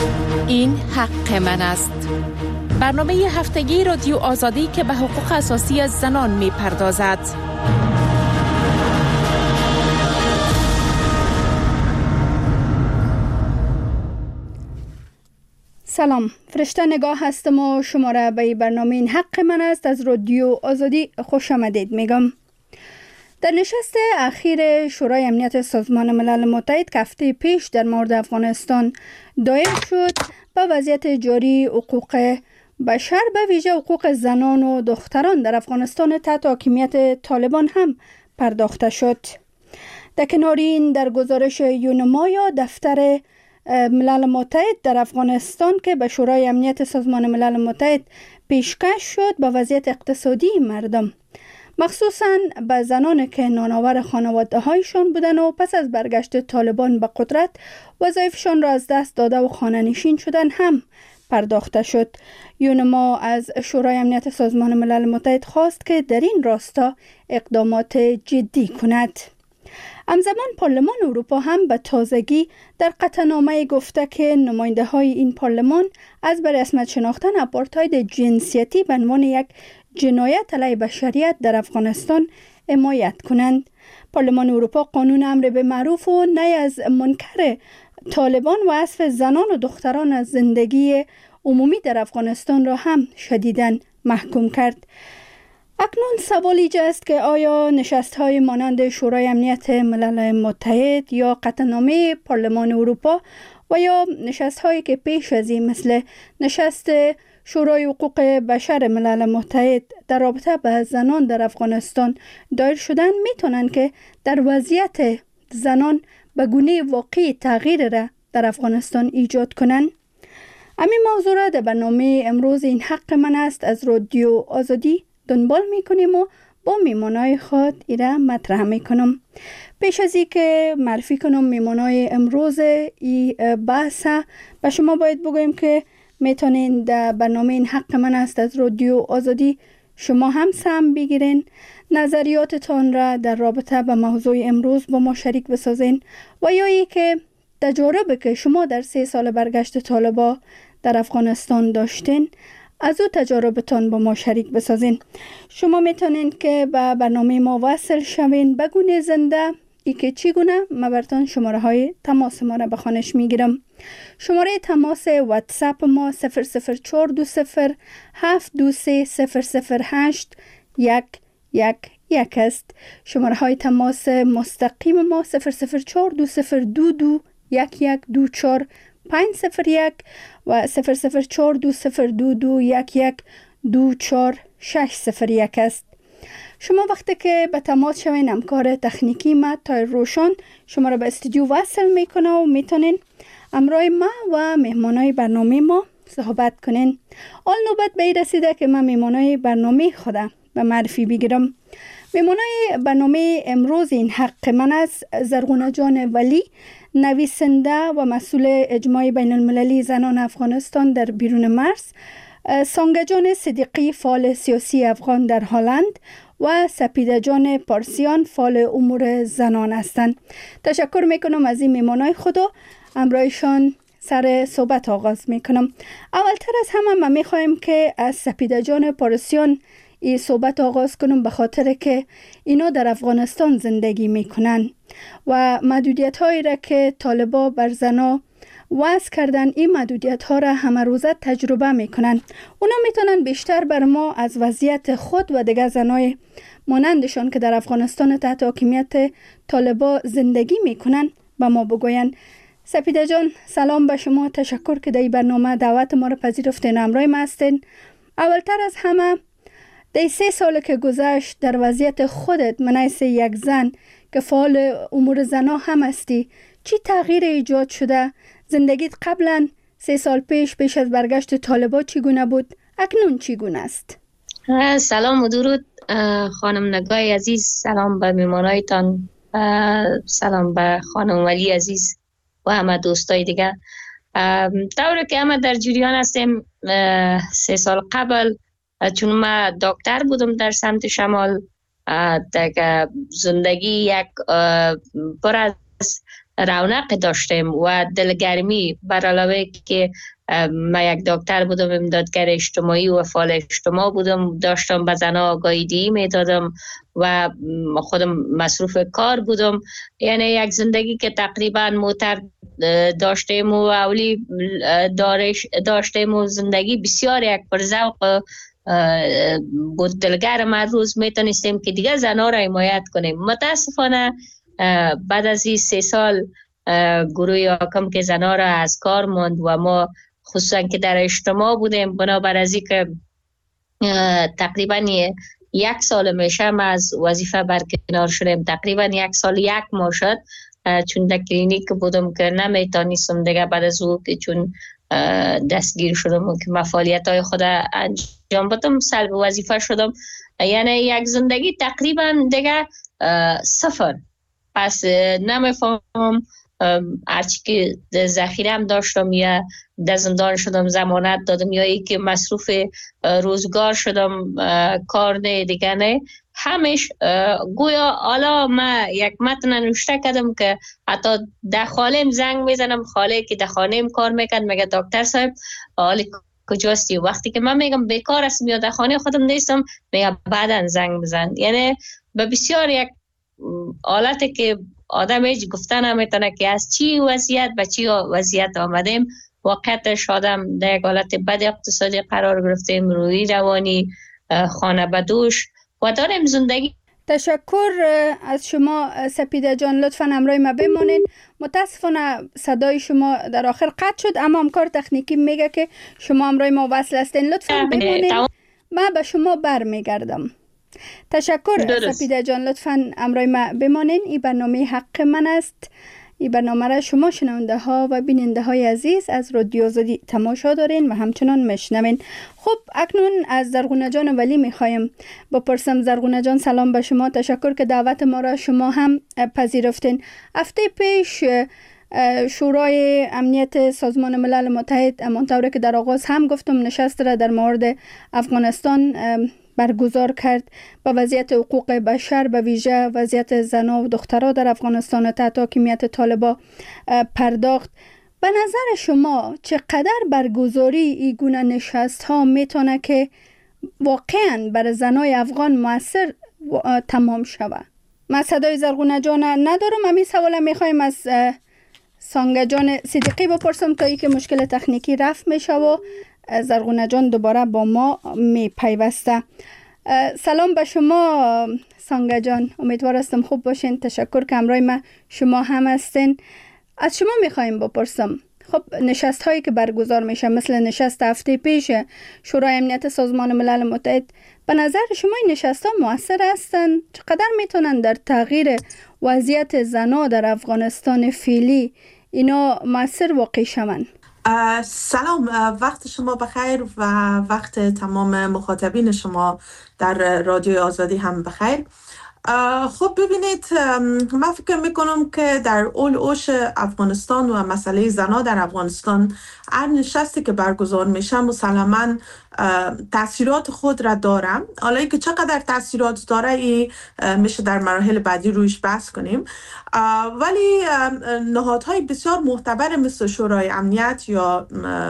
این حق من است. برنامه هفتگی رادیو آزادی که به حقوق اساسی زنان می پردازد. سلام، فرشته نگاه هستم و شما را به برنامه این حق من است از رادیو آزادی خوش آمدید میگم. در نشست اخیر شورای امنیت سازمان ملل متحد که هفته پیش در مورد افغانستان دایر شد، به وضعیت جاری حقوق بشر به ویژه حقوق زنان و دختران در افغانستان تحت حاکمیت طالبان هم پرداخته شد. در کنار این، در گزارش یونما یا دفتر ملل متحد در افغانستان که به شورای امنیت سازمان ملل متحد پیشکش شد، به وضعیت اقتصادی مردم، مخصوصاً به زنان که نانآور خانواده هایشان بودن و پس از برگشت طالبان به قدرت وظایفشان را از دست داده و خانه نشین شدن هم پرداخته شد. یونما از شورای امنیت سازمان ملل متحد خواست که در این راستا اقدامات جدی کند. همزمان پارلمان اروپا هم به تازگی در قطعنامه گفته که نماینده های این پارلمان از به رسمیت شناختن آپارتاید جنسیتی به عنوان یک جنایت علیه بشریت در افغانستان حمایت کنند. پارلمان اروپا قانون امر به معروف و نهی از منکر طالبان و حذف زنان و دختران از زندگی عمومی در افغانستان را هم شدیداً محکوم کرد. اکنون سوال ایجاد است که آیا نشست‌های مانند شورای امنیت ملل متحد یا قطعنامه پارلمان اروپا و یا نشست‌هایی که پیش از این مثل نشست شورای حقوق بشر ملل متحد در رابطه با زنان در افغانستان دایر شدن میتونن که در وضعیت زنان به گونه واقعی تغییر را در افغانستان ایجاد کنند؟ همین موضوع را در برنامه امروز این حق من است از رادیو آزادی دنبال میکنیم و با میمانای خود ایره مطرح میکنم. پیش از این که معرفی کنم میمانای امروز ای بحث، به شما باید بگویم که میتونین در برنامه این حق من است از رادیو آزادی شما هم سهم بگیرین، نظریاتتان را در رابطه با موضوع امروز با ما شریک بسازین و یا ای که تجاربی که شما در 3 سال برگشت طالبان در افغانستان داشتین از او تجاربتان با ما شریک بسازین. شما میتونین که به برنامه ما وصل شوین به گونه زنده. ای که چگونه؟ من براتون شماره های تماس ما را به خوانش میگیرم. شماره تماس واتساپ ما 00420 723 008 111 است. شماره های تماس مستقیم ما 00420 1124 501 و 00420 است. شما وقتی که به تماس شوین، همکار تکنیکی ما تا روشن شما را به استودیو وصل میکنه و میتونین همراه ما و مهمانای برنامه ما صحبت کنین. حال نوبت به این رسیده که من مهمانای برنامه خودم به معرفی بگیرم. مهمانای برنامه امروز این حق من است زرغونه جان ولی، نویسنده و مسئول اجماع بین المللی زنان افغانستان در بیرون مرز، سانگه جان صدیقی فعال سیاسی افغان در هلند و سپیده جان پارسیان فعال امور زنان هستند. تشکر میکنم از این میمانای خود و همراهشان سر صحبت آغاز میکنم. اولتر از همه من میخوایم که از سپیده جان پارسیان این صحبت آغاز کنم، به خاطر که اینا در افغانستان زندگی میکنن و محدودیت هایی را که طالبان بر زنا وضع کردن، این محدودیت ها را همه روزه تجربه میکنن. اونا میتونن بیشتر بر ما از وضعیت خود و دیگر زنای مانندشان که در افغانستان تحت حاکمیت طالبان زندگی میکنن به ما بگوین. سپیده جان، سلام به شما، تشکر که در این برنامه دعوت ما را پذیرفتین، همراه ما هستین. اولتر از همه در 3 سال که گذشت در وضعیت خودت من حیث یک زن که فعال امور زنا هم هستی، چی تغییر ایجاد شده؟ زندگیت قبلا 3 سال پیش از برگشت طالبان چگونه بود؟ اکنون چگونه است؟ سلام و درود خانم نگاه عزیز، سلام به میمانایتان، سلام به خانم ولی عزیز و همه دوستای دیگه. طوری که همه در جریان هستیم، 3 سال قبل چون من دکتر بودم در سمت شمال، دیگه زندگی یک پر از رونق داشتیم و دلگرمی. بر علاوه که من یک دکتر بودم، امدادگر اجتماعی و فعال اجتماع بودم، داشتم به زنها آگاهی دهی میدادم و خودم مصروف کار بودم. یعنی یک زندگی که تقریبا موتر داشتیم و اولی داشتیم و زندگی بسیار یک پرذوق بود. دلگرم هر روز میتونستیم که دیگه زنها را حمایت کنیم. متاسفانه بعد از این 3 سال گروه حاکم که زنها را از کار ماند و ما خصوصا که در اجتماع بودیم، بنابر از که تقریبا 1 سال میشه ما از وظیفه برکنار شدیم. تقریبا 1 سال 1 ماه شد، چون در کلینیک بودم که نمیتونستم دیگه بعد از او که چون دستگیر شدم و که فعالیت های خود انجام بدم سلب وظیفه شدم. یعنی یک زندگی تقریبا دیگه صفر. پس نمیفهمم هرچی که ذخیره هم داشتم یا در زندان شدم ضمانت دادم یا ای که مصروف روزگار شدم کار نه دیگه نه، همش گویا حالا من یک متن نوشته کردم که حتی در خالم زنگ میزنم، خاله که در خانه‌ام کار میکرد میگه دکتر صاحب حالی کجاستی؟ وقتی که من میگم بیکار هستم یا در خانه خودم نیستم میگه بعداً زنگ بزن. یعنی به بسیار یک حالتی که آدم هیچ گفتن نمیتونه که از چی وضعیت به چی وضعیت آمدیم. واقعیتش آدم در یک حالت بد اقتصادی قرار گرفتیم، روحی روانی، خانه بدوش و داریم زندگی. تشکر از شما سپیده جان، لطفاً همراه ما بمانید. متاسفانه صدای شما در آخر قطع شد، اما همکار تکنیکی میگه که شما همراه ما وصل هستین. لطفاً بمانید، من به شما برمیگردم. تشکر سپیده جان، لطفاً همراه ما بمانین. این برنامه حق من است. این برنامه را شما شنونده ها و بیننده های عزیز از رادیو آزادی تماشا دارین و همچنان میشنوین. خب اکنون از زرغونه جان ولی میخوایم بپرسم. زرغونه جان سلام به شما، تشکر که دعوت ما را شما هم پذیرفتین. هفته پیش شورای امنیت سازمان ملل متحد، همانطور که در آغاز هم گفتم، نشست را در مورد افغانستان برگزار کرد. با وضعیت حقوق بشر، به ویژه وضعیت زنان و دخترها در افغانستان تحت حاکمیت طالبان پرداخت. به نظر شما چقدر برگزاری این گونه نشست ها میتونه که واقعا برای زنای افغان مؤثر تمام شود؟ من صدای زرغونه جان ندارم. همین سوال میخوایم از سانگه جان صدیقی بپرسم تا ای که مشکل تکنیکی رفع میشه و زرغونه جان دوباره با ما می پیوسته. سلام به شما سانگه جان، امیدوار هستم خوب باشین. تشکر که همراه ما شما هم هستین. از شما میخوایم بپرسم، خب نشست هایی که برگزار میشه مثل نشست هفته پیش شورای امنیت سازمان ملل متحد، به نظر شما این نشست ها مؤثر هستن؟ چقدر میتونن در تغییر وضعیت زنان در افغانستان فعلی اینا مؤثر واقع شوند؟ سلام، وقت شما بخیر و وقت تمام مخاطبین شما در رادیو آزادی هم بخیر. خب ببینید، من فکر میکنم که در اوش افغانستان و مسئله زنا در افغانستان هر نشستی که برگزار میشه مسلماً تاثیرات خود را دارم. حالا اینکه چقدر تاثیرات داره ای میشه در مراحل بعدی رویش بحث کنیم، ولی نهادهای بسیار معتبر مثل شورای امنیت یا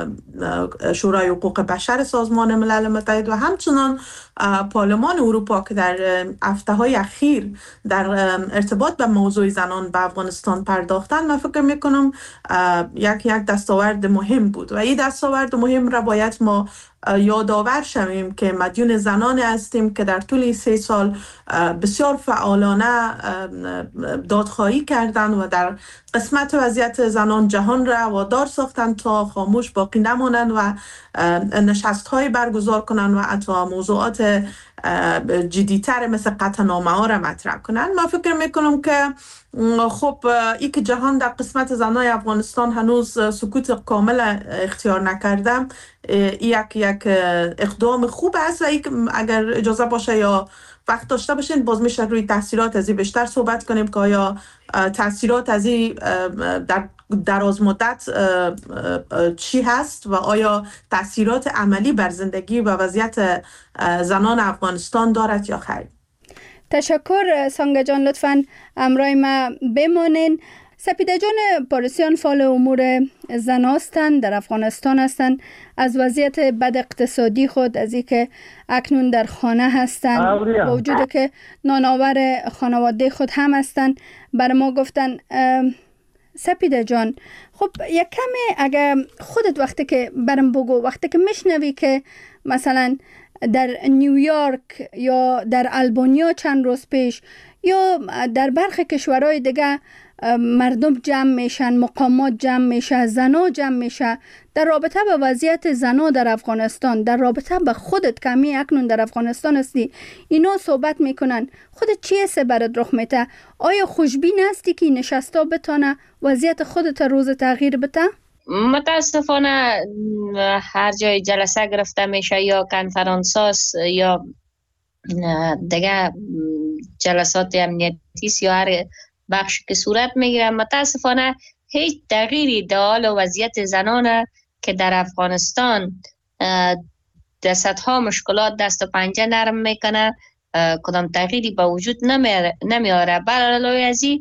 شورای حقوق بشر سازمان ملل متحد و همچنان پارلمان اروپا که در هفته‌های اخیر در ارتباط به موضوع زنان به افغانستان پرداختن، من فکر میکنم یک دستاورد مهم بود و این دستاورد مهم را باید ما یادآور شویم که مدیون زنان هستیم که در طول 3 سال بسیار فعالانه دادخواهی کردند و در قسمت وضعیت زنان جهان را وادار ساختند تا خاموش باقی نمانند و نشست‌های برگزار کنند و حتی موضوعات جدی‌تر مثل قطعنامه ها را مطرح کنند. من فکر میکنم که خب ای که جهان در قسمت زنای افغانستان هنوز سکوت کامل اختیار نکرده، یک اقدام خوب است و اگر اجازه باشه یا وقت داشته باشین باز میشه روی تاثیرات از این بیشتر صحبت کنیم که آیا تاثیرات از این در دراز مدت چی هست و آیا تاثیرات عملی بر زندگی و وضعیت زنان افغانستان دارد یا خیر. تشکر سانگه جان، لطفاً همراه ما بمانین. سپیده جان پارسیان فعال امور زن هستند، در افغانستان هستند. از وضعیت بد اقتصادی خود، از اینکه اکنون در خانه هستند با وجود که نانآور خانواده خود هم هستند، بر ما گفتن. سپیده جان، خب یک کمی اگه خودت وقتی که برم بگو، وقتی که میشنوی که مثلا در نیویورک یا در آلبانیا چند روز پیش یا در برخی کشورهای دیگه مردم جمع میشن، مقامات جمع میشه، زنا جمع میشه در رابطه با وضعیت زنا در افغانستان، در رابطه با خودت کمی اکنون در افغانستان هستی، اینا صحبت میکنن. خودت چی است برات رخ میته؟ آیا خوشبین هستی که نشستا بتانه وضعیت خودت روز تغییر بده؟ متاسفانه هر جای جلسه گرفته میشه یا کنفرانس یا دیگه جلسات امنیتی یا هر بخش که صورت میگیره، متاسفانه هیچ تغییری در حال و وضعیت زنان که در افغانستان در صدها مشکلات دست و پنجه نرم میکنه کدام تغییری با وجود نمیاره. برای ازی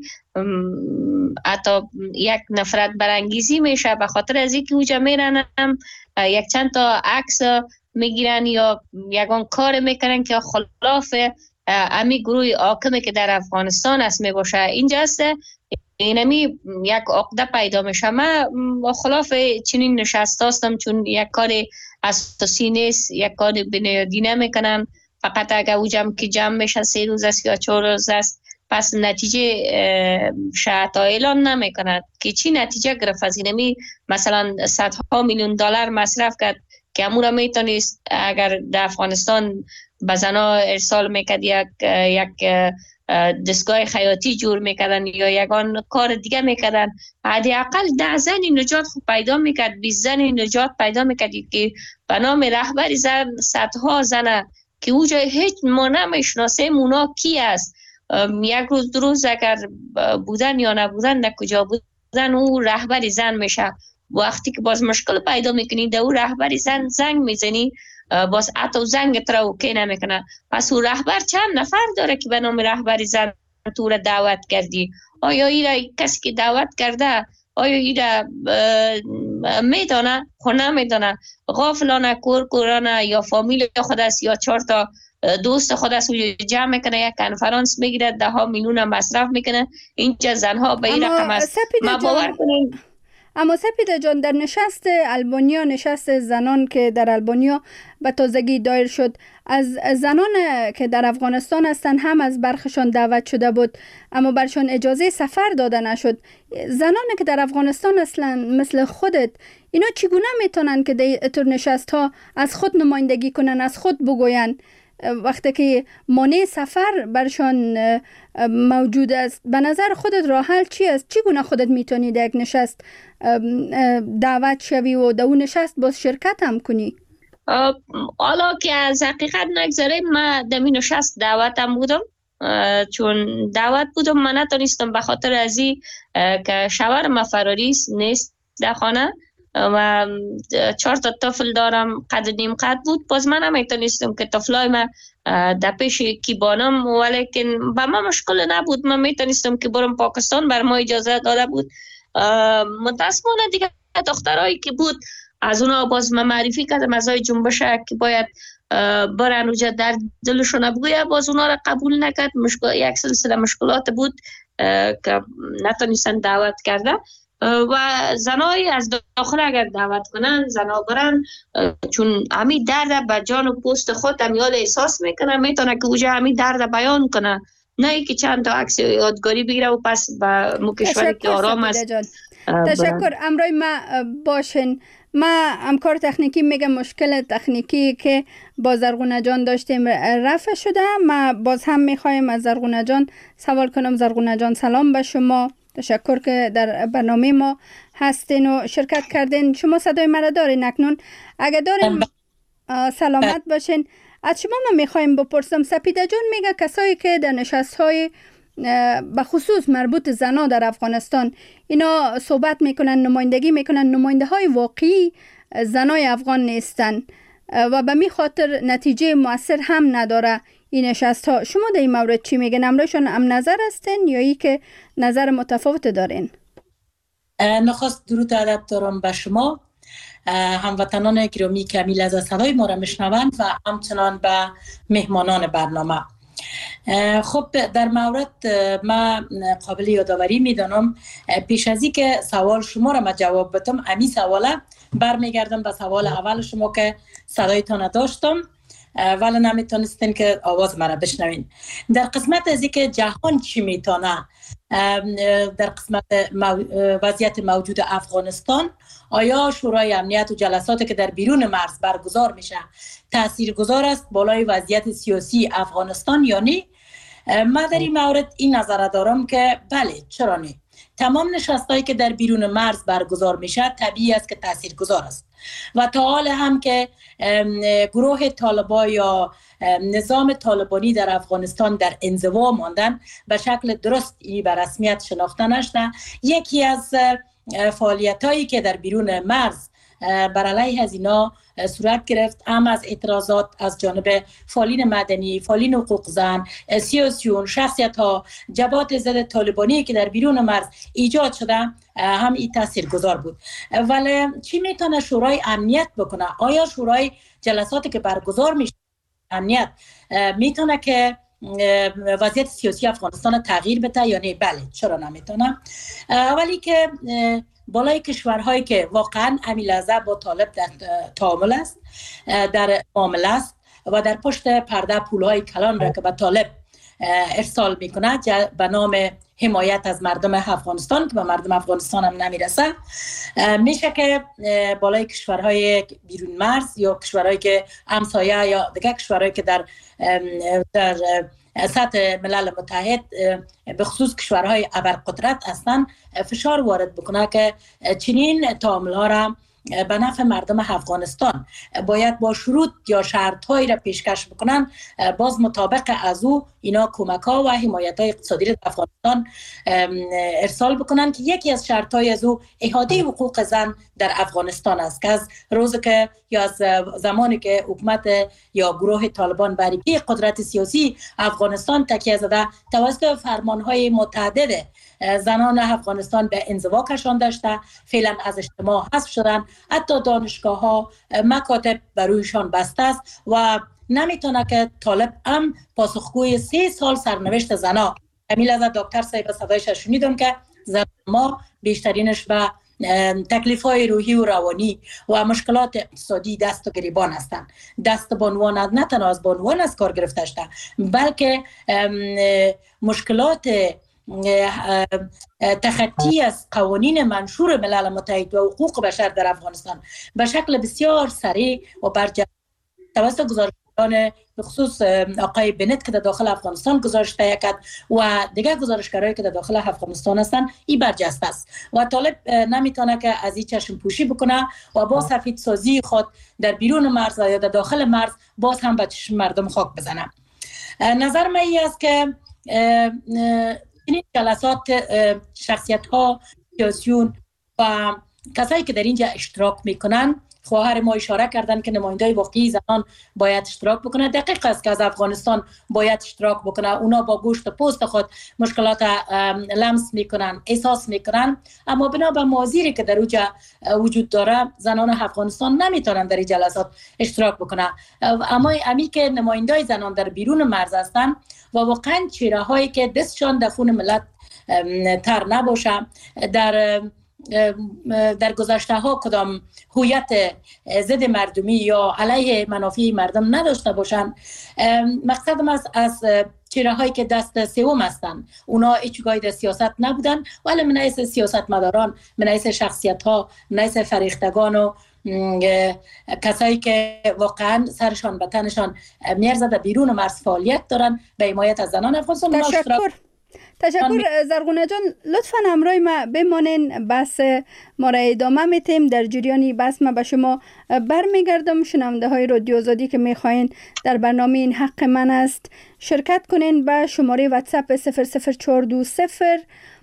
حتی یک نفرت برانگیزی میشه به خاطر از اینکه اوجا میرن هم یک چند تا عکس میگیرن یا یگان کار میکنن که خلاف امی گروه حاکمی که در افغانستان است میباشه. اینجاست اینمی یک عقده پیدا میشه. من خلاف چنین نشست هستم، چون یک کار اساسی نیست، یک کار بنیادی نمیکنن. فقط اگر اوجم که جمع میشه 3 روز است یا 4 روز است، پس نتیجه شاید اعلان نمیکند که چی نتیجه گرفت از اینمی. مثلا صدها میلیون دلار مصرف کرد که امورا میتونست اگر در افغانستان به زنا ارسال میکرد، یک دستگاه خیاطی جور میکردن یا یگان کار دیگه میکردن، حداقل 10 زن نجات خود پیدا میکرد، 20 زن نجات پیدا میکرد که به نام رهبر زن صدها زنه که اوجا هیچ ما نمیشناسیم اونا کی است. یک روز 2 روز اگر بودن یا نبودن در کجا بودن او رهبر زن میشه. وقتی که باز مشکل پیدا میکنی در او رهبر زن زنگ میزنی، باز حتی زنگ تر اوکی نمیکنه. پس او رهبر چند نفر داره که به نام رهبر زن تو را دعوت کردی؟ آیا ایره کسی که دعوت کرده آیا ایره میدانه؟ خو نمیدانه. غافلانه کورانه یا فامیل خود است یا 4 تا دوست خود است جمع میکنه، یک کنفرانس میگیره، 10 میلیون مصرف میکنه. اینجا زنها به این رقم است. ما باور کنیم. اما سپیده جان، در نشست آلبانیا، نشست زنان که در آلبانیا به تازگی دایر شد، از زنان که در افغانستان هستند هم از برخشان دعوت شده بود اما برشان اجازه سفر داده نشد. زنانی که در افغانستان اصلا مثل خودت، اینا چگونه میتونن که در طور نشست ها از خود نمایندگی کنن، از خود بگوین وقتی که مانع سفر برشان موجود است؟ به نظر خودت راه حل چی است؟ چگونه خودت میتونی در یک نشست دعوت شوی و در اون نشست باز شرکت هم کنی؟ حالا که از حقیقت نگذاریم، من در این نشست دعوتم بودم، چون دعوت بودم من نتونستم به خاطر ازی که شوهرم فراری نیست در خانه و 4 تا طفل دارم، قد نیم قد بود. باز من نمیتونستم که طفلای من در پیش کیبانم، ولیکن با من مشکل نبود، من میتونستم که برم پاکستان، بر ما اجازه داده بود. متاسفانه دیگه دخترایی که بود از اونا باز من معرفی کردم از های جنبش که باید برن اوجا در دلشون بگویه، باز اونا را قبول نکرد. یک سلسله مشکلات بود که نتونستن دعوت کرده و زنای از داخل اگر دعوت کنن زنا برن، چون همی درد به جان و پوست خود همیال احساس میکنه، میتونه که اوجا همی درد بیان کنه، نه ای که چند تا عکس یادگاری بگیره و پس به مکشوری که آرام است. تشکر. امروی ما باشین. ما همکار تکنیکی میگم مشکل تکنیکی که با زرغونه جان داشتیم رفع شده. ما باز هم میخوایم از زرغونه جان سوال کنم. زرغونه جان سلام به شما، تشکر که در برنامه ما هستین و شرکت کردین. شما صدای مرا دارین اکنون؟ اگه دارین سلامت باشین. از شما ما میخوایم بپرسم، سپیده جان میگه کسایی که در نشست های به خصوص مربوط زنا در افغانستان اینا صحبت میکنن، نمایندگی میکنن، نماینده های واقعی زنای افغان نیستن و به می خاطر نتیجه مؤثر هم نداره این نشست ها. شما در این مورد چی میگن؟ امروشان هم نظر هستین یا ای که نظر متفاوت دارین؟ نخست درود و ادب دارم به شما هموطنان گرامی که می لحظه صدای ما را میشنوند و همچنان به مهمانان برنامه. خب در مورد من قابل یادآوری میدانم پیش از این که سوال شما را من جواب بدم، امی سواله برمیگردم به سوال اول شما که صدایتان داشتم ولی نمیتونستین که آواز مرا بشنوین. در قسمت از اینکه جهان چی میتونه در قسمت وضعیت موجود افغانستان، آیا شورای امنیت و جلساتی که در بیرون مرز برگزار میشه تاثیرگذار است بالای وضعیت سیاسی افغانستان یا نه؟ من در این مورد این نظر دارم که بله، چرا نه؟ تمام نشستایی که در بیرون مرز برگزار میشه طبیعی است که تاثیرگذار است و تا حال هم که گروه طالبان یا نظام طالبانی در افغانستان در انزوا ماندن به شکل درست به رسمیت شناخته نشده. یکی از فعالیتایی که در بیرون مرز بر علیه از اینا صورت گرفت هم از اعتراضات از جانب فعالین مدنی، فعالین حقوق زن، سیاسیون، شخصیت ها، جبهات ضد طالبانی که در بیرون مرز ایجاد شده هم این تاثیرگذار بود. ولی چی میتونه شورای امنیت بکنه؟ آیا شورای جلساتی که برگزار میشه امنیت میتونه که وضعیت سیاسی افغانستان تغییر بده یا نه؟ بله، چرا نمیتونه؟ اولی که بالای کشورهایی که واقعا امیلازه با طالب در تعامل است، در معامله است و در پشت پرده پولهای کلان را که به طالب ارسال میکنه به نام حمایت از مردم افغانستان که به مردم افغانستان هم نمیرسه، میشه که بالای کشورهای بیرون مرز یا کشورهایی که همسایه یا دیگه کشورهایی که در سطح ملل متحد به خصوص کشورهای ابرقدرت هستند فشار وارد بکنه که چنین تعامل‌ها را به نفع مردم افغانستان باید با شروط یا شرط‌هایی را پیشکش بکنن، باز مطابق از او اینا کمک‌ها و حمایت‌های اقتصادی را افغانستان ارسال بکنن که یکی از شرط‌های از او احاطه حقوق زن در افغانستان است که از روزی که یا از زمانی که حکومت یا گروه طالبان بر قدرت سیاسی افغانستان تکیه زده توسط فرمان‌های متعدد زنان افغانستان به انزوا کشانده شده، فعلا از اجتماع حذف شدن، حتی دانشگاه‌ها مکاتب برویشان بسته است و نمیتونه که طالب هم پاسخگوی 3 سال سرنوشت زنا. امیل از دکتر صاحب صدایش شنیدم که زن ما بیشترینش به تکلیف‌های روحی و روانی و مشکلات اقتصادی دست و گریبان هستند. دست بانوان نه تنها از بانوان از کار گرفته شده بلکه مشکلات تخطی از قوانین منشور ملل متحد و حقوق بشر در افغانستان به شکل بسیار سریع و برجسته توسط گزارشگران به خصوص آقای بنت که در داخل افغانستان گزارش تهیه کرد و دیگر گزارشگرایی که در داخل افغانستان هستند این برجسته است و طالب نمیتونه که از این چشم پوشی بکنه و با سفید سازی خود در بیرون مرز یا در داخل مرز باز هم به چشم مردم خاک بزنه. نظر من این است که این جلسات شخصیت ها، سیاسیون و کسایی که در اینجا اشتراک میکنن، خواهر ما اشاره کردن که نمایندای واقعی زنان باید اشتراک بکنه. دقیق است که از افغانستان باید اشتراک بکنه. اونا با گوشت و پوست خود مشکلات لمس میکنن، احساس میکنن، اما بنا به موازیری که در اونجا وجود داره زنان افغانستان نمیتونن در این جلسات اشتراک بکنه. اما امی که نمایندای زنان در بیرون مرز هستن و واقعا چهره هایی که دستشان در خون ملت تر نباشه، در گذشته ها کدام هویت ضد مردمی یا علیه منافع مردم نداشته باشند. مقصدم از چهره هایی که دست سوم هستند، اونا هیچگاهی در سیاست نبودن ولی من حیث سیاستمداران، من حیث شخصیت ها، من حیث فریختگان و کسایی که واقعا سرشان به تنشان میارزه در بیرون مرز فعالیت دارن به حمایت از زنان افغانستان. تشکر زرغونه جان. لطفا همراه ما بمانین، بحث ما را ادامه میتیم. در جریانی بحث ما به شما برمیگردم. شنونده های رادیو آزادی که میخواین در برنامه این حق من است شرکت کنین به شماره واتساپ 00420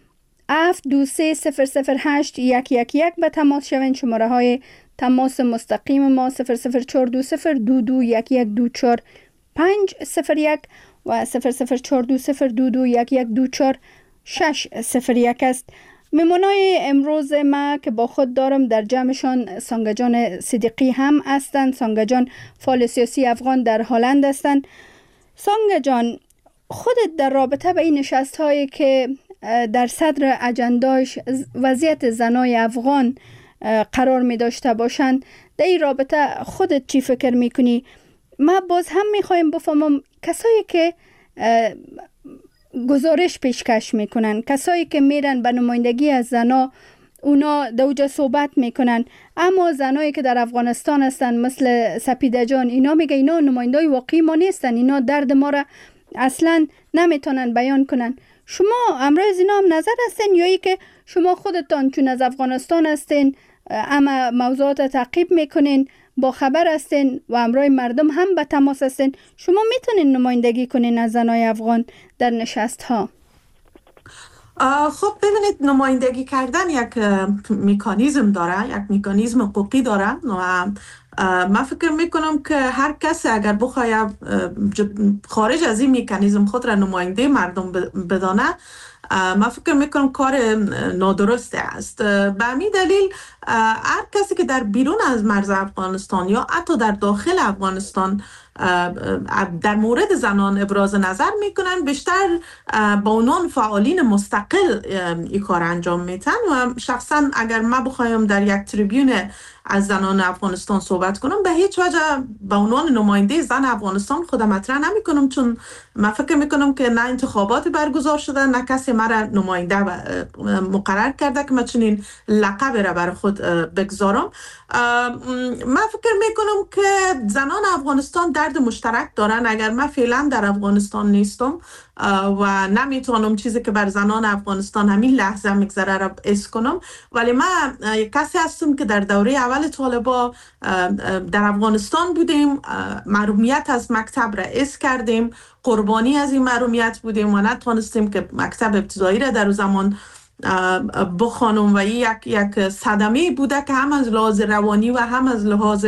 723 008 111 به تماس شوین. شماره های تماس مستقیم ما 00420 221124 501 و 00420 221124 601 است. مهمانای امروز ما که با خود دارم در جمعشان سانگه جان صدیقی هم هستند. سانگه جان فعال سیاسی افغان در هلند هستند. سانگه جان، خودت در رابطه به این نشست هایی که در صدر اجنداش وضعیت زنای افغان قرار می داشته باشند، در این رابطه خودت چی فکر می کنی؟ ما باز هم می خواهیم بفهمم کسایی که گزارش پیشکش می کنن، کسایی که میرن به نمایندگی از زنا، اونا دوجه صحبت میکنن، اما زنایی که در افغانستان هستن مثل سپیده جان، اینا میگه اینا نمایندای واقعی ما نیستن، اینا درد ما را اصلا نمیتونن بیان کنن. شما امروز اینا هم نظر هستین یا ای که شما خودتان چون از افغانستان هستین اما موضوعات تعقیب میکنین، با خبر هستین و امروز مردم هم به تماس هستین، شما میتونین نمایندگی کنین از زنای افغان در نشست ها؟ خب ببینید، نمایندگی کردن یک مکانیزم داره، یک مکانیزم حقوقی داره و من فکر میکنم که هر کسی اگر بخواد خارج از این مکانیزم خود را نماینده مردم بدانه، من فکر میکنم کار نادرسته است. به همین دلیل هر کسی که در بیرون از مرز افغانستان یا حتی در داخل افغانستان در مورد زنان ابراز نظر میکنن، بیشتر با عنوان فعالین مستقل این کار انجام میتن و شخصا اگر ما بخوایم در یک تریبیون از زنان افغانستان صحبت کنم، به هیچ وجه به عنوان نماینده زن افغانستان خودم مطرح نمی کنم، چون من فکر میکنم که نه انتخابات برگزار شده، نه کسی مرا نماینده مقرر کرده که من چنین لقب را بر خود بگذارم. من فکر میکنم که زنان افغانستان درد مشترک دارن. اگر من فعلا در افغانستان نیستم و نمیتونم چیزی که بر زنان افغانستان همین لحظه میگذره را حس کنم، ولی من کسی هستم که در دوره اول طالبا در افغانستان بودیم، محرومیت از مکتب را حس کردیم، قربانی از این محرومیت بودیم و نتونستیم که مکتب ابتدایی را در زمان بخوانم و یک صدمه بوده که هم از لحاظ روانی و هم از لحاظ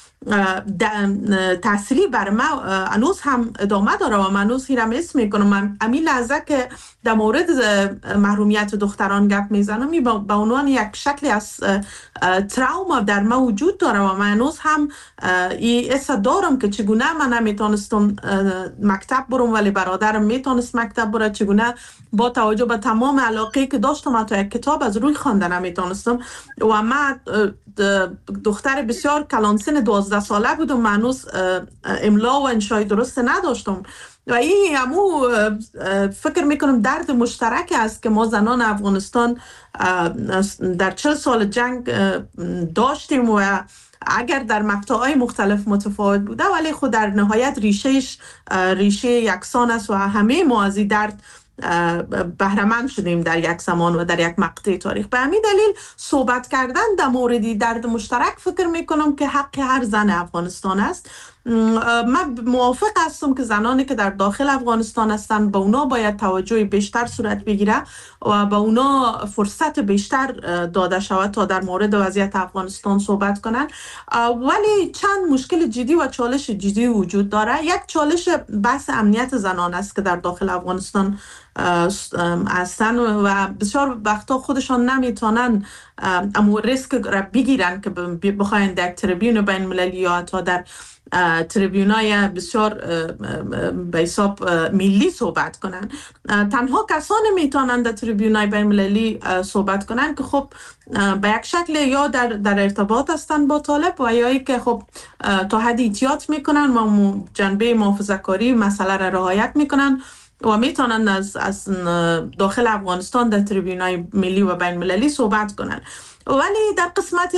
تأثیری بر ما هنوز هم ادامه داره و من هنوز هیرم اسم میکنم. همین لحظه که در مورد محرومیت دختران گپ میزنم، به عنوان یک شکلی از تراوما در ما وجود داره و من هنوز هم این حس دارم که چگونه من نمیتونستم مکتب برم ولی برادرم میتونست مکتب بره، چگونه با توجه به تمام علاقه که داشتم تا یک کتاب از روی خواندن نمیتونستم و من دختر بسیار کلانسن 12 ساله بودم، من هنوز املا و انشای درست نداشتم و این همو فکر میکنم درد مشترک است که ما زنان افغانستان در 40 سال جنگ داشتیم و اگر در مقطعهای مختلف متفاوت بوده ولی خود در نهایت ریشه یکسان است و همه ما از این درد بهره‌مند شدیم در یک زمان و در یک مقطع تاریخ. به همین دلیل صحبت کردن در مورد درد مشترک فکر میکنم که حق هر زن افغانستان است. من موافق هستم که زنانی که در داخل افغانستان هستند به اونا باید توجه بیشتر صورت بگیره و به اونا فرصت بیشتر داده شود تا در مورد وضعیت افغانستان صحبت کنن. ولی چند مشکل جدی و چالش جدی وجود داره. یک چالش بحث امنیت زنان است که در داخل افغانستان هستن و بسیار وقتا خودشان نمیتونن اما ریسک را بگیرن که بخواین در تریبیون بین المللی یا حتی در تریبیونای بسیار به حساب ملی صحبت کنن. تنها کسانی میتونن در تریبیونای بین المللی صحبت کنن که خب به یک شکل یا در ارتباط هستن با طالب و یا که خب تا حدی احتیاط میکنن و جنبه محافظه‌کاری مسئله را رعایت میکنن و میتونن از داخل افغانستان در تریبیونای ملی و بین المللی صحبت کنن. ولی در قسمت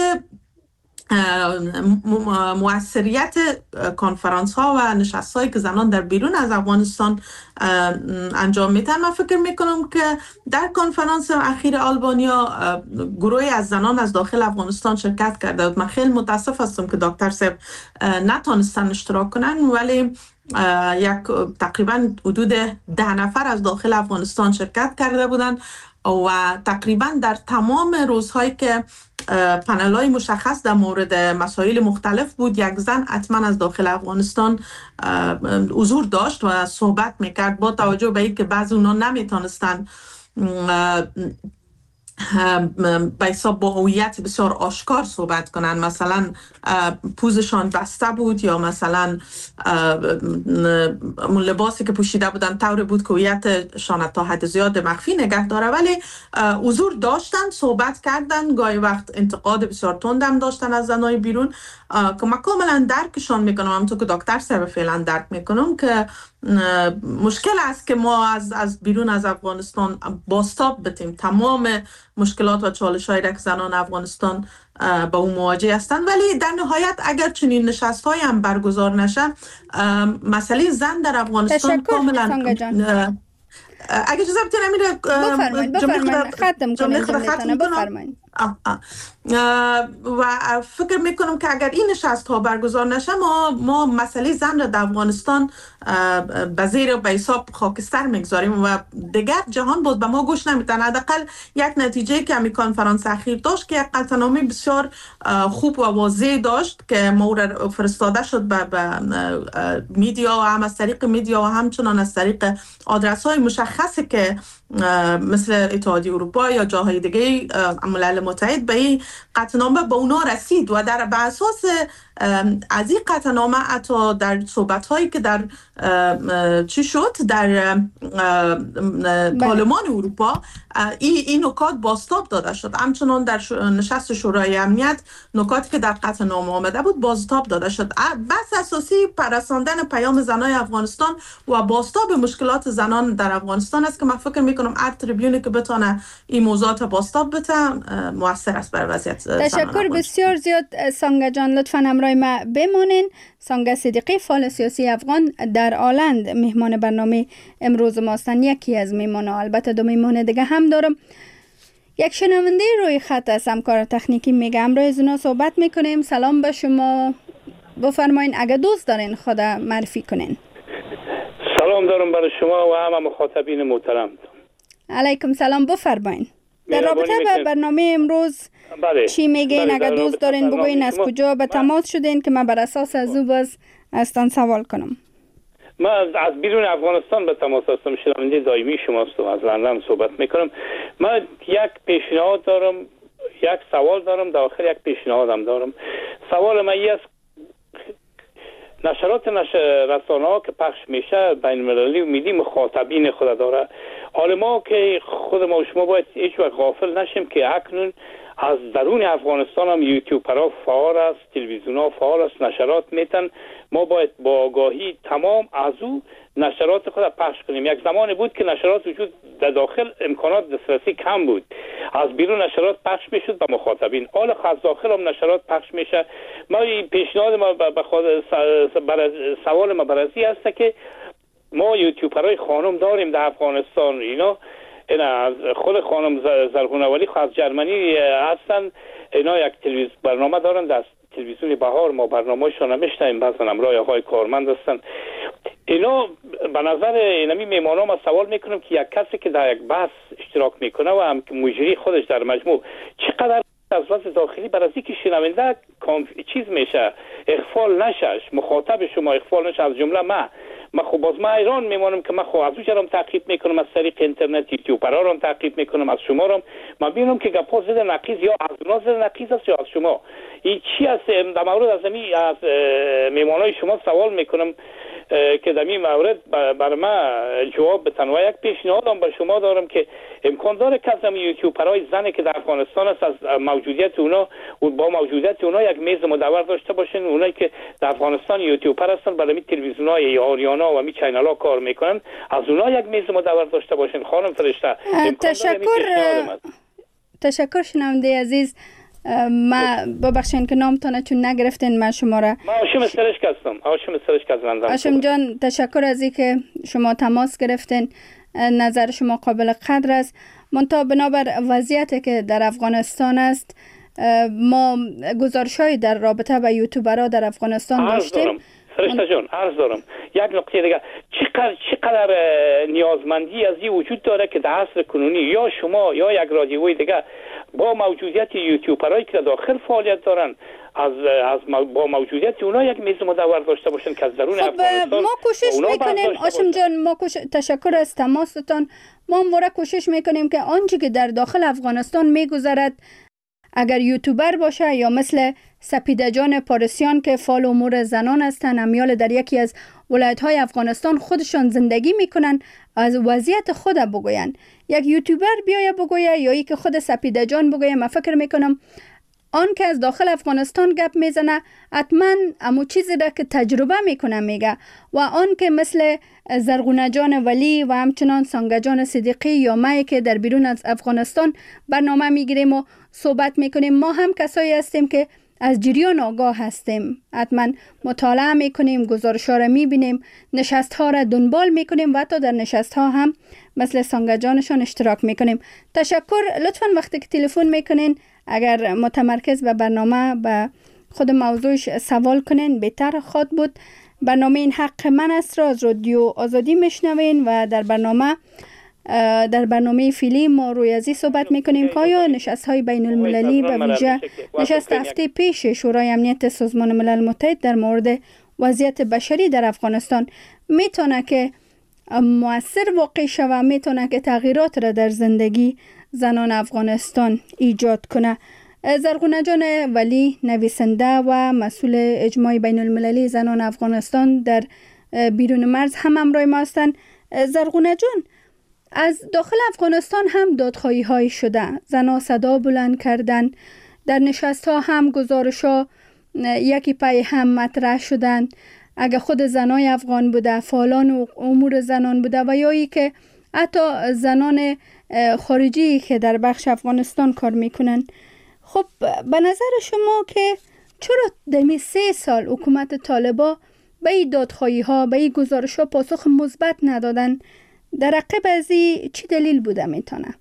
مؤثریت کنفرانس ها و نشست هایی که زنان در بیرون از افغانستان انجام میتن، من فکر میکنم که در کنفرانس اخیر آلبانیا گروهی از زنان از داخل افغانستان شرکت کرده بود. من خیلی متاسف هستم که دکتر صاحب نتونستن اشتراک کنن، ولی تقریبا حدود 10 نفر از داخل افغانستان شرکت کرده بودند و تقریبا در تمام روزهایی که پنل های مشخص در مورد مسائل مختلف بود، یک زن حتما از داخل افغانستان حضور داشت و صحبت میکرد، با توجه به اینکه بعضی اونا نمیتونستن به حساب با هویت بسیار آشکار صحبت کنن، مثلا پوزشان بسته بود یا مثلا لباسی که پوشیده بودن طوری بود که هویتشان تا حد زیاد مخفی نگه داره، ولی حضور داشتن، صحبت کردن، گاهی وقت انتقاد بسیار تندم داشتن از زنای بیرون که من کاملا درکشان میکنم، همونطور که دکتر صاحب فعلا درک میکنم که مشکل است که ما از بیرون از افغانستان بازتاب بتیم تمام مشکلات و چالش‌هایی که زنان افغانستان با اون مواجه هستند. ولی در نهایت اگر چنین نشست‌هایی هم برگزار نشه، مسئله زن در افغانستان کاملا اگه اجازه بدین بفرمایید ختم کنید بفرمایید. و فکر میکنم که اگر این نشست ها برگزار نشه، ما مسئله زن را در افغانستان به زیر به حساب خاکستر میگذاریم و دیگر جهان باز به ما گوش نمیدن. حداقل یک نتیجه که همین کنفرانس اخیر داشت که یک قطعنامه بسیار خوب و واضح داشت که ما را فرستاده شد به میدیا و هم از طریق میدیا و همچنان از طریق آدرس های مشخصی که مثل اتحادیه اروپا یا جاهای دیگه ملل متحد به این قطعنامه به اونا رسید و در به اساس از این قطعنامه حتی در صحبت هایی که در چی شد در پارلمان اروپا این نکات بازتاب داده شد. همچنان در نشست شورای امنیت نکاتی که در قطعنامه آمده بود بازتاب داده شد. بس اساسی پرساندن پیام زنای افغانستان و بازتاب مشکلات زنان در افغانستان است که من فکر میکنم هر تریبیونی که بتونه این موضوعات بازتاب بده موثر است بر وضعیت. تشکر بسیار زیاد سانگا جان، لطفاً همراه ما بمانین. سانگا صدیقی، فعال سیاسی افغان در آلند مهمان برنامه امروز ماستن. یکی از مهمان‌ها، البته دو مهمان دیگه هم دارم. یک شنونده روی خط است، همکار تکنیکی میگه همراه از اونا صحبت میکنیم. سلام به شما، بفرمایین اگه دوست دارین خود معرفی کنین. سلام دارم برای شما و همه مخاطبین محترم. علیکم سلام، بفرمایین. در رابطه با برنامه امروز چی میگین؟ اگه دوست دارین بگوین از کجا به تماس شدین که من بر اساس از او باز ازتان سوال کنم. من از بیرون افغانستان به تماس هستم، شنونده دائمی شما هستم، از لندن صحبت میکنم. من یک پیشنهاد دارم، یک سوال دارم، در آخر یک پیشنهادم دارم. سوال من است، نشرات رسانه ها که پخش میشه بین المللی و ملی مخاطبین خود داره. حالا ما که خود ما و شما باید هیچ وقت غافل نشیم که اکنون از درون افغانستان هم یوتیوبرها فعال است، تلویزیون ها فعال است، نشرات میتن. ما باید با آگاهی تمام از او نشرات خود پخش کنیم. یک زمانی بود که نشرات وجود در داخل امکانات دسترسی کم بود، از بیرون نشرات پخش میشد به مخاطبین. حالا از داخل هم نشرات پخش میشه. ما این پیشنهاد ما به خود سوال ما برازی هست که ما یوتیوبرهای خانم داریم در افغانستان. اینا از خود خانم زرغونه ولی از جرمنی هستن. اینا یک برنامه دارن در تلویزیون بهار، ما برنامه‌شون میشنویم، بعضن همراه آقای کارمند هستن. اینا به نظر اینمی میمانم ما سوال میکنم که یک کسی که در یک بحث اشتراک میکنه و هم مجری خودش در مجموع چقدر از وضع داخلی برای اینکه شنونده چیز میشه، اخفال نشه، مخاطب شما اخفال نشه. از جمله من خب باز من ایران میمانم که من خب از اونجا رو تعقیب میکنم، از طریق اینترنت یوتیوبرها رو تعقیب میکنم، از شما رو من ببینم که گپا زده نقیض یا از اونا زده نقیض است یا از شما. این چی است؟ در مورد از میمانای شما سوال میکنم که در این مورد برای من جواب بتن. و یک پیشنهادم به شما دارم که امکان داره که از یوتیوبرهای زنی که در افغانستان است، از موجودیت اونا و با موجودیت اونا یک میز مدور داشته باشین. اونایی که در افغانستان یوتیوبر هستن برای تلویزیون‌های آریانا و می چینل‌ها کار میکنن، از اونا یک میز مدور داشته باشین. خانم فرشته، تشکر شنونده عزیز. ما ببخشید که نامتونه چون نگرفتین ما شما را. ما هاشم سرشک هستم، هاشم سرشک از لندن. هاشم جان تشکر از اینکه شما تماس گرفتین. نظر شما قابل قدر است. منتها بنابر وضعیتی که در افغانستان است، ما گزارش‌هایی در رابطه با یوتیوبرها در افغانستان داشتیم فرشته جان عرض دارم یک نکته دیگه، چقدر نیازمندی از این وجود داره که در عصر کنونی یا شما یا یک رادیوی دیگه با موجودیت یوتیوبرایی که داخل فعالیت دارن با موجودیت اونا یک میز مدور داشته باشن که از درون افغانستان ما کوشش میکنیم. آشم جان ما تشکر از تماستان. ما همواره کوشش میکنیم که آنچه که در داخل افغانستان میگذرد، اگر یوتیوبر باشه یا مثل سپیده جان پارسیان که فعال امور زنان هستند، امیال در یکی از ولایت‌های افغانستان خودشان زندگی میکنن، از وضعیت خود بگوین. یک یوتیوبر بیایه بگویه یا ای که خود سپیده جان بگویه، من فکر میکنم آن که از داخل افغانستان گپ میزنه حتما امو چیزی را که تجربه میکنه میگه، و آن که مثل زرغونه جان ولی و همچنان سانگه جان صدیقی یا مایی که در بیرون از افغانستان برنامه میگیریم و صحبت میکنیم، ما هم کسایی هستیم که از جریان آگاه هستیم. حتما مطالعه میکنیم، گزارش ها را میبینیم، نشست ها را دنبال میکنیم و حتی در نشست ها هم مثل سانگه جانشان اشتراک میکنیم. تشکر. لطفا وقتی که تلفن میکنین اگر متمرکز به برنامه به خود موضوعش سوال کنین بهتر خواهد بود. برنامه این حق من است را از رادیو آزادی میشنوین و در برنامه فیلی ما روی ازی صحبت میکنیم که آیا نشست های بین المللی و ویژه نشست هفته پیش شورای امنیت سازمان ملل متحد در مورد وضعیت بشری در افغانستان میتونه که مؤثر واقع شود، میتونه که تغییرات را در زندگی زنان افغانستان ایجاد کنه. زرغونه جان ولی نویسنده و مسئول اجماع بین المللی زنان افغانستان در بیرون مرز هم همراه ما هستند. زرغونه جان، از داخل افغانستان هم دادخواهی های شده، زنها صدا بلند کردن، در نشست ها هم گزارش ها یکی پای هم مطرح شدن. اگه خود زنای افغان بوده، فعالان و امور زنان بوده و یا ای که حتی زنان خارجی که در بخش افغانستان کار میکنن. خب به نظر شما که چرا دمی 3 سال حکومت طالبا به این دادخواهی ها، به این گزارش ها پاسخ مثبت ندادن؟ در عقب از این چی دلیل بوده میتونه؟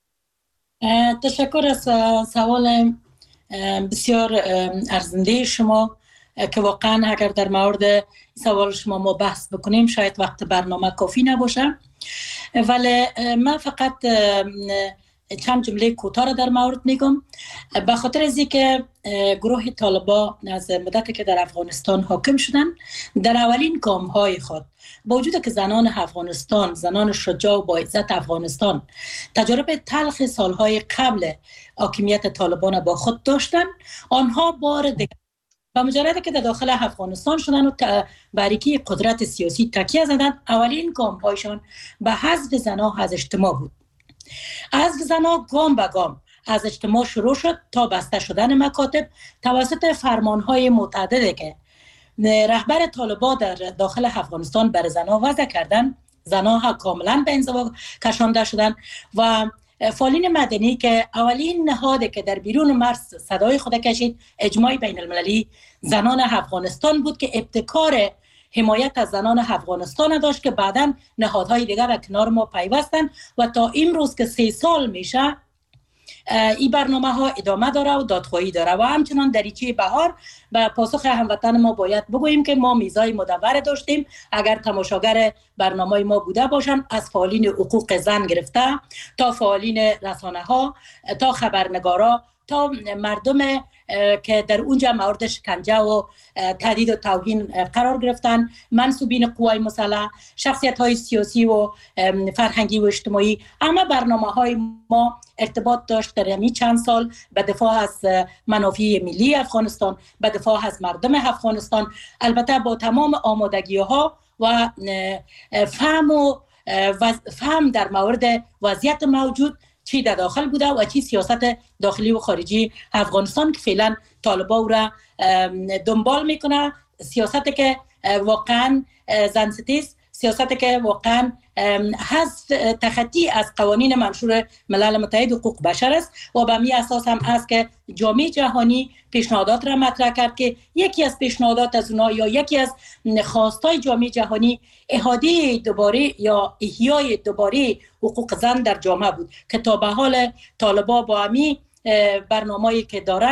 تشکر از سوال بسیار ارزنده شما که واقعا اگر در مورد سوال شما ما بحث بکنیم شاید وقت برنامه کافی نباشه، ولی من فقط چند جمله کوتاه در مورد میگم. به خاطر از اینکه گروه طالبان از مدتی که در افغانستان حاکم شدن، در اولین گام های خود با وجود که زنان افغانستان، زنان شجاع و با عزت افغانستان تجربه تلخ سالهای قبل حاکمیت طالبان با خود داشتن، آنها بار دیگر و مجرد که در داخل افغانستان شدن و باریکی قدرت سیاسی تکیه زدن، اولین گام هایشان به حذف زنها از اجتماع بود. حذف زنها گام به گام از اجتماع شروع شد تا بسته شدن مکاتب توسط فرمانهای متعددی که رهبر طالبان در داخل افغانستان بر زنها وضع کردن. زنها کاملا به انزوا کشانده شدن و فعالین مدنی که اولین نهادی که در بیرون مرز صدای خود کشید اجماع بین المللی زنان افغانستان بود که ابتکار حمایت از زنان افغانستان داشت که بعداً نهادهای دیگر به کنار ما پیوستن و تا امروز که 3 سال میشه این برنامه ها ادامه داره و دادخواهی داره. و همچنان دریچه بهار به پاسخ هموطن ما باید بگوییم که ما میزای مدور داشتیم. اگر تماشاگر برنامه ما بوده باشن، از فعالین حقوق زن گرفته تا فعالین رسانه ها تا خبرنگارا تا مردم که در اونجا مورد شکنجه و تهدید و توهین قرار گرفتن، منصوبین قوای مسلح، شخصیت های سیاسی و فرهنگی و اجتماعی، اما برنامه های ما ارتباط داشت در همین چند سال به دفاع از منافع ملی افغانستان، به دفاع از مردم افغانستان، البته با تمام آمادگی ها و فهم در مورد وضعیت موجود چی در داخل بوده و چی سیاست داخلی و خارجی افغانستان که فعلا طالبان را دنبال میکنه. سیاستی که واقعا زنستیز، سیاستی که واقعا حذف تخطی از قوانین منشور ملل متحد حقوق بشر است و به می اساس هم است که جامعه جهانی پیشنهادات را مطرح کرد که یکی از پیشنهادات از اونها یا یکی از خواستای جامعه جهانی احاده دوباره یا احیای دوباره حقوق زن در جامعه بود که تا به حال طالبان با همی برنامه‌ای که دارن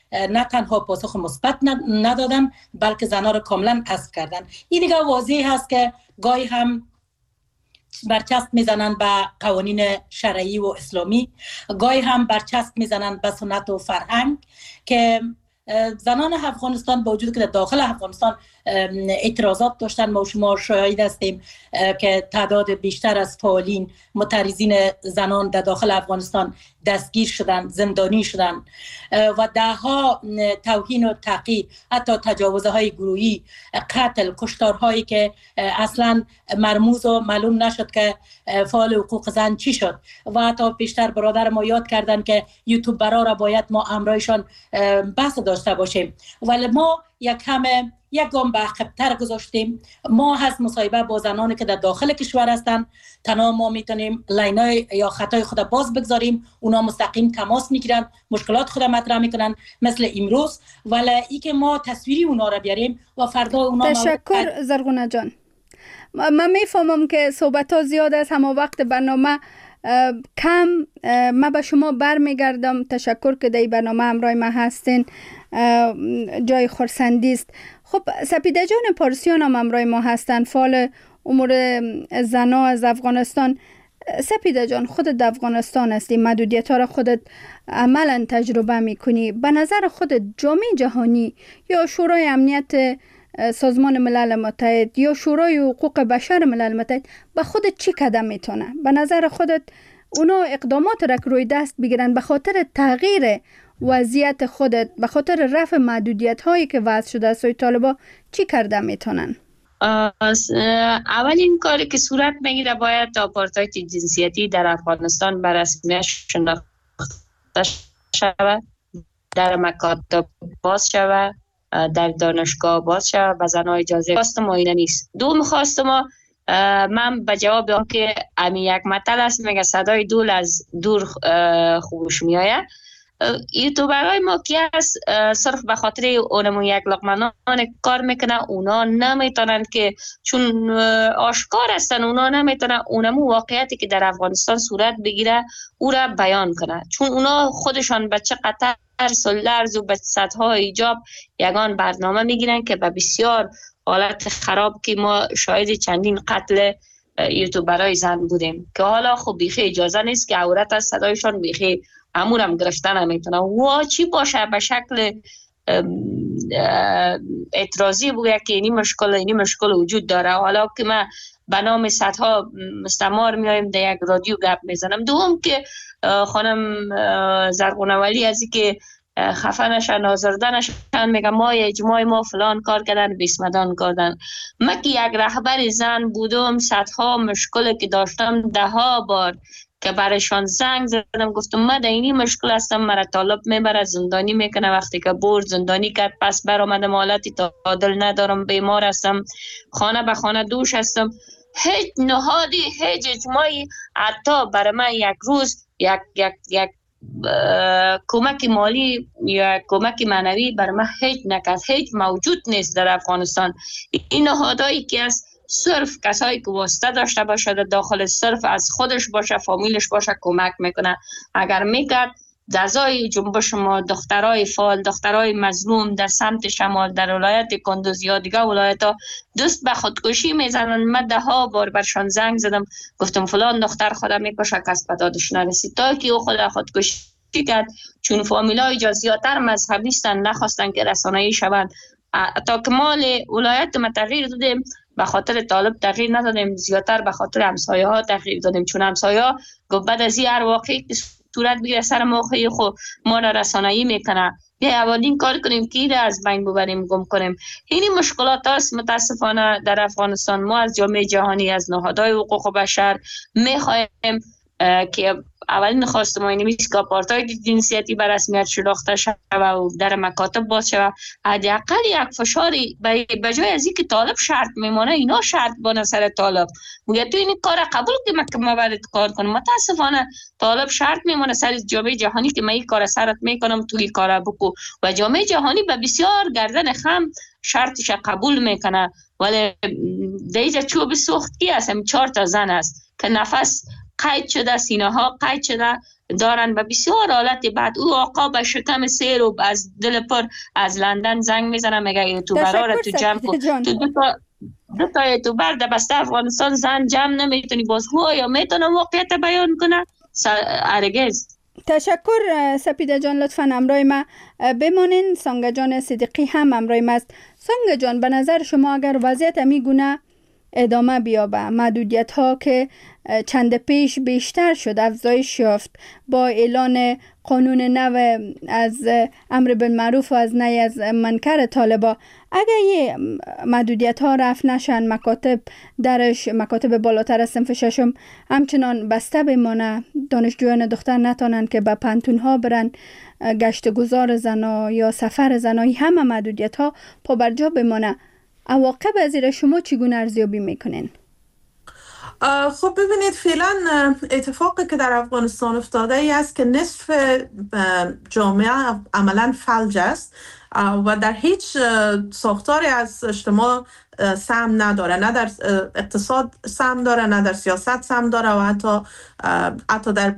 نه تنها پاسخ مثبت ندادن بلکه زنها را کاملا حذف کردن. این دیگه واضح هست که گاهی هم برچسب میزنن به قوانین شرعی و اسلامی، گاهی هم برچسب میزنن به سنت و فرهنگ که زنان افغانستان با وجود که در داخل افغانستان اعتراضات داشتن، ما شما شاهد هستیم که تعداد بیشتر از فعالین معترضین زنان در داخل افغانستان دستگیر شدن، زندانی شدن و دهها توهین و تعقیب، حتی تجاوزهای گروهی، قتل، کشتارهایی که اصلا مرموز و معلوم نشد که فعال حقوق زن چی شد. و حتی بیشتر برادر ما یاد کردن که یوتیوبرها را باید ما امرایشان بحث داشته باشیم، ولی ما یک گام به عقب‌تر گذاشتیم. ما از مصاحبه با زنانی که در داخل کشور هستند تنها ما میتونیم لینای یا خطای خود باز بگذاریم، اونا مستقیم تماس میگیرن، مشکلات خود مطرح میکنن مثل امروز، ولی ای که ما تصویری اونا را بیاریم و فردا اونا. تشکر زرغونه جان. من میفهمم که صحبت ها زیاد است، اما وقت برنامه کم. من به شما برمیگردم. تشکر که در برنامه همراه ما هستین، جای خرسندی است. خب سپیده جان پارسیان هم همراه ما هستن، فعال امور زنا از افغانستان. سپیده جان، خودت در افغانستان هستی، محدودیت ها را خودت عملا تجربه میکنی. به نظر خودت جامعه جهانی یا شورای امنیت سازمان ملل متحد یا شورای حقوق بشر ملل متحد به خودت چی قدم میتونه؟ به نظر خودت اونا اقدامات را که روی دست بگیرن به خاطر تغییر وضعیت خودت، به خاطر رفع محدودیت هایی که وضع شده است، طالبا چی کرده میتونن؟ اولین کاری که صورت میگیره باید آپارتاید جنسیتی در افغانستان به رسمیت شناخته شود، در مکاتب باز شود، در دانشگاه باز شود، به زنها اجازه. خواست ما اینه نیست. دوم خواست ما، من به جواب آن که امی یک مطل است میگه صدای دول از دور خوش میآید. یوتیوبرهای ما که هست صرف به خاطر اونمون یک لقمه نان کار میکنه، اونا نمیتونن که چون آشکار هستن، اونا نمیتونن اونمون واقعیتی که در افغانستان صورت بگیره او را بیان کنه، چون اونا خودشان به چقدر سلرز و به صدها ایجاب یگان برنامه میگیرن که به بسیار حالت خراب که ما شاهد چندین قتل یوتیوبرهای زن بودیم که حالا خب بیخی اجازه نیست که عورت از صدایشان بیخی امورم گرفتن نمیتونه و چی باشه به شکل اعتراضی بگه که اینی مشکل وجود داره. حالا که من به نام صدها مستمار میایم در یک رادیو گپ میزنم. دوم که خانم زرغونه ولی از این که خفه نشن، آزرده نشن، میگم ما اجماع ما فلان کار کردن، بیسمدان کردن. من که یک رهبر زن بودم، صدها مشکل که داشتم، ده بار که برایشان زنگ زدم، گفتم من در اینی مشکل هستم، مرا طالب میبره زندانی میکنه، وقتی که برد زندانی کرد، پس برآمدم حالتی تعادل ندارم، بیمار هستم، خانه به خانه دوش هستم. هیچ نهادی، هیچ اجماعی حتی برای من یک روز یک کمک مالی یا کمک معنوی برای من هیچ نکرد، هیچ موجود نیست در افغانستان. این نهادهایی که از صرف کسایی که واسطه داشته باشه در داخل، صرف از خودش باشه، فامیلش باشه، کمک میکنه. اگر میکرد دزای جنبش ما، دخترای فعال، دخترای مظلوم در سمت شمال، در ولایت کندوز یا دیگه ولایت ها دست به خودکشی میزنن. من ده ها بار برشان زنگ زدم، گفتم فلان دختر خودم میکشه، کس به دادش نرسید، تا که او خود خودکشی کرد، چون فامیلای جا زیادتر مذهبیستن، نخواستن که رسانه‌ای شوند. تا که مال ولایت ما تغییر دادیم، به خاطر طالب تغییر ندادیم، زیادتر به خاطر همسایه ها تغییر دادیم، چون همسایه ها گفت بعد از این هر واقعی صورت بگیره سر موقعی خود ما را رسانه‌ای میکنه، بیا اولین کار کنیم که ایره از بین ببریم، گم کنیم. اینی مشکلات هست متاسفانه در افغانستان. ما از جامعه جهانی، از نهادهای حقوق بشر میخواهیم که اولین خواست ما اینه که آپارتاید جنسیتی به رسمیت شناخته شود و در مکاتب باز شود. حداقل یک فشاری به جای از اینکه طالب شرط میمانه، اینا شرط بانه سر طالب، میگه تو این کار قبول که ما باید کار کنم. متاسفانه طالب شرط میمانه سر جامعه جهانی که من این کار سرت میکنم، تو این کار بکو، و جامعه جهانی به بسیار گردن خم شرطش قبول میکنه. ولی دیجا چوب سوخت کی هست؟ 4 تا زن است که نفس قید شده، سینه ها قید شده، دارن و بسیار حالت بعد. او آقا به شکم سیر و از دل پر از لندن زنگ میزنه میگه یوتیوبرها رو تو جمع کن. تو دو تا یوتیوبر در بسته افغانستان زن جمع نمیتونی، باز هو یا میتونه واقعیت بیان کنه؟ هرگز. تشکر سپیده جان، لطفاً همراه ما بمانین. سانگه جان صدیقی هم همراه ما است. سانگه جان، به نظر شما اگر وضعیت میگونه ادامه بیابه، محدودیت ها که چند پیش بیشتر شد، افزایش یافت با اعلان قانون نو از امر بالمعروف و از نهی از منکر طالبا، اگر یه محدودیت ها رفت نشن، مکاتب بالاتر از صنف ششم همچنان بسته بمانه، دانشجویان دختر نتانن که به پانتون ها برن، گشت گذار زنا یا سفر زنایی، همه محدودیت ها پابرجا بمانه، عواقب از شما چگونه ارزیابی میکنین؟ خب ببینید، فعلا اتفاقی که در افغانستان افتاده ای است که نصف جامعه عملا فلج است و در هیچ ساختاری از اجتماع سهم نداره، نه در اقتصاد سهم داره، نه در سیاست سهم داره و حتی در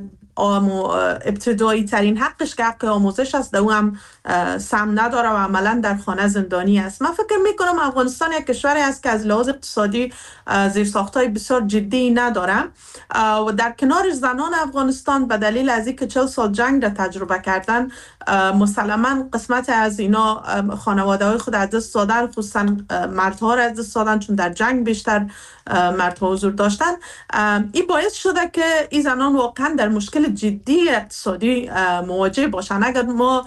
ابتدایی ترین حقش که حق آموزش است در او هم سهم نداره و عملا در خانه زندانی است. من فکر میکنم افغانستان یک کشوری است که از لحاظ اقتصادی زیرساخت‌های بسیار جدی نداره و در کنار زنان افغانستان به دلیل از اینکه 40 سال جنگ را تجربه کردن، مسلما قسمت از اینا خانواده‌های خود از دست دادن، خصوصا مردها را از دست دادن چون در جنگ بیشتر مردها حضور داشتن. این باعث شده که این زنان واقعا در مشکل جدی اقتصادی مواجه باشن. اگر ما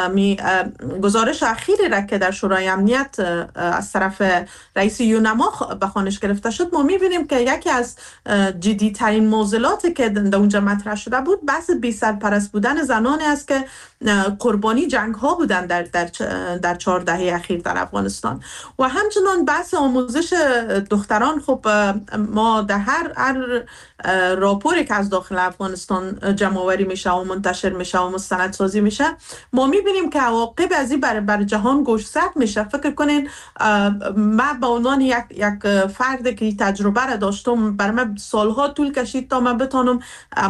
گزارش اخیری را که در شورای امنیت از طرف رئیس یونما به خوانش گرفته شد، ما می‌بینیم که یکی از جدی‌ترین معضلاتی که در اونجا مطرح شده بود بحث بی‌سرپرست بودن زنانی است که قربانی جنگ‌ها بودن در 4 دهه اخیر در افغانستان و همچنان بحث آموزش دختران. خب ما در هر راپوری که از داخل افغانستان جمع‌آوری میشه و منتشر میشه و مستندسازی میشه، ما میبینیم که عواقب از این بر جهان گوشزد میشه. فکر کنین من به عنوان یک فردی که تجربه را داشتم، برای من سالها طول کشید تا من بتونم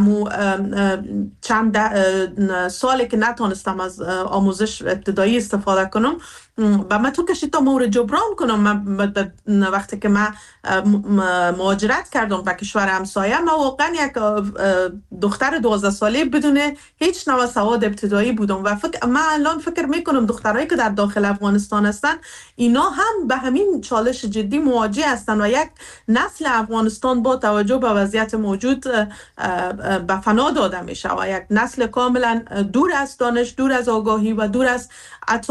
چند سالی که نتونستم از آموزش ابتدایی استفاده کنم و من طول کشید تا مورد جبران کنم. من وقتی که من مهاجرت کردم به کشور همسایه، من واقعا یک دختر 12 ساله بدون هیچ نوع سواد ابتدایی بودم و من الان فکر میکنم دخترایی که در داخل افغانستان هستن اینا هم به همین چالش جدی مواجه هستن و یک نسل افغانستان با توجه به وضعیت موجود به فنا داده میشه و یک نسل کاملا دور از دانش، دور از آگاهی و دور از حتی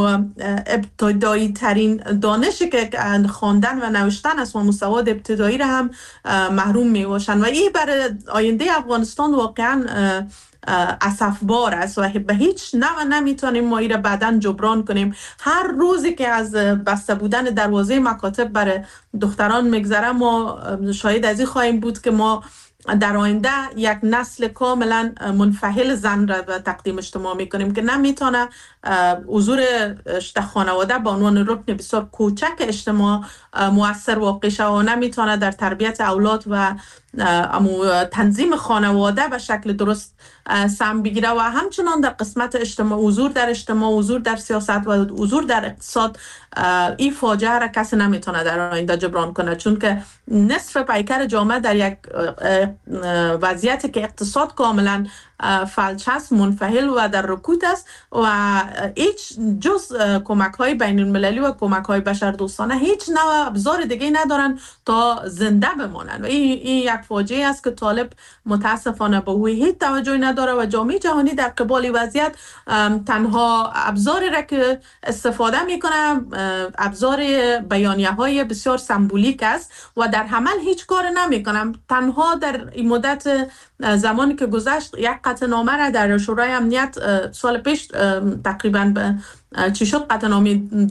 ابتدایی ترین دانشی که خواندن و نوشتن است و مسواد ابتدایی را هم محروم می باشند و این برای آینده افغانستان واقعا اسفبار است و به هیچ نوع نمیتونیم ما این را بعداً جبران کنیم. هر روزی که از بسته بودن دروازه مکاتب برای دختران میگذره، ما شاهد از این خواهیم بود که ما در آینده یک نسل کاملا منفعل زن را به تقدیم اجتماع میکنیم که نمیتونه حضور خانواده به عنوان رکن بسیار کوچک اجتماع مؤثر واقع شود و نمیتونه در تربیت اولاد و تنظیم خانواده به شکل درست سهم بگیره و همچنان در قسمت اجتماع، حضور در اجتماع، حضور در سیاست و حضور در اقتصاد، این فاجعه را کسی نمیتونه در آینده جبران کنه، چون که نصف پیکر جامعه در یک وضعیتی که اقتصاد کاملا فلج هست، منفعل و در رکود است و هیچ جز کمک های بین المللی و کمک های بشردوستانه هیچ نوع ابزار دیگه ندارن تا زنده بمانند و این یک فاجعه است که طالب متاسفانه به او هیچ توجهی نداره و جامعه جهانی در قبال وضعیت تنها ابزاری را که استفاده میکنه ابزار بیانیه های بسیار سمبولیک است و در عمل هیچ کار نمیکنه. تنها در این مدت زمانی که گذشت یک قطعنامه را در شورای امنیت سال پیش تقریبا چی شد قطعنامه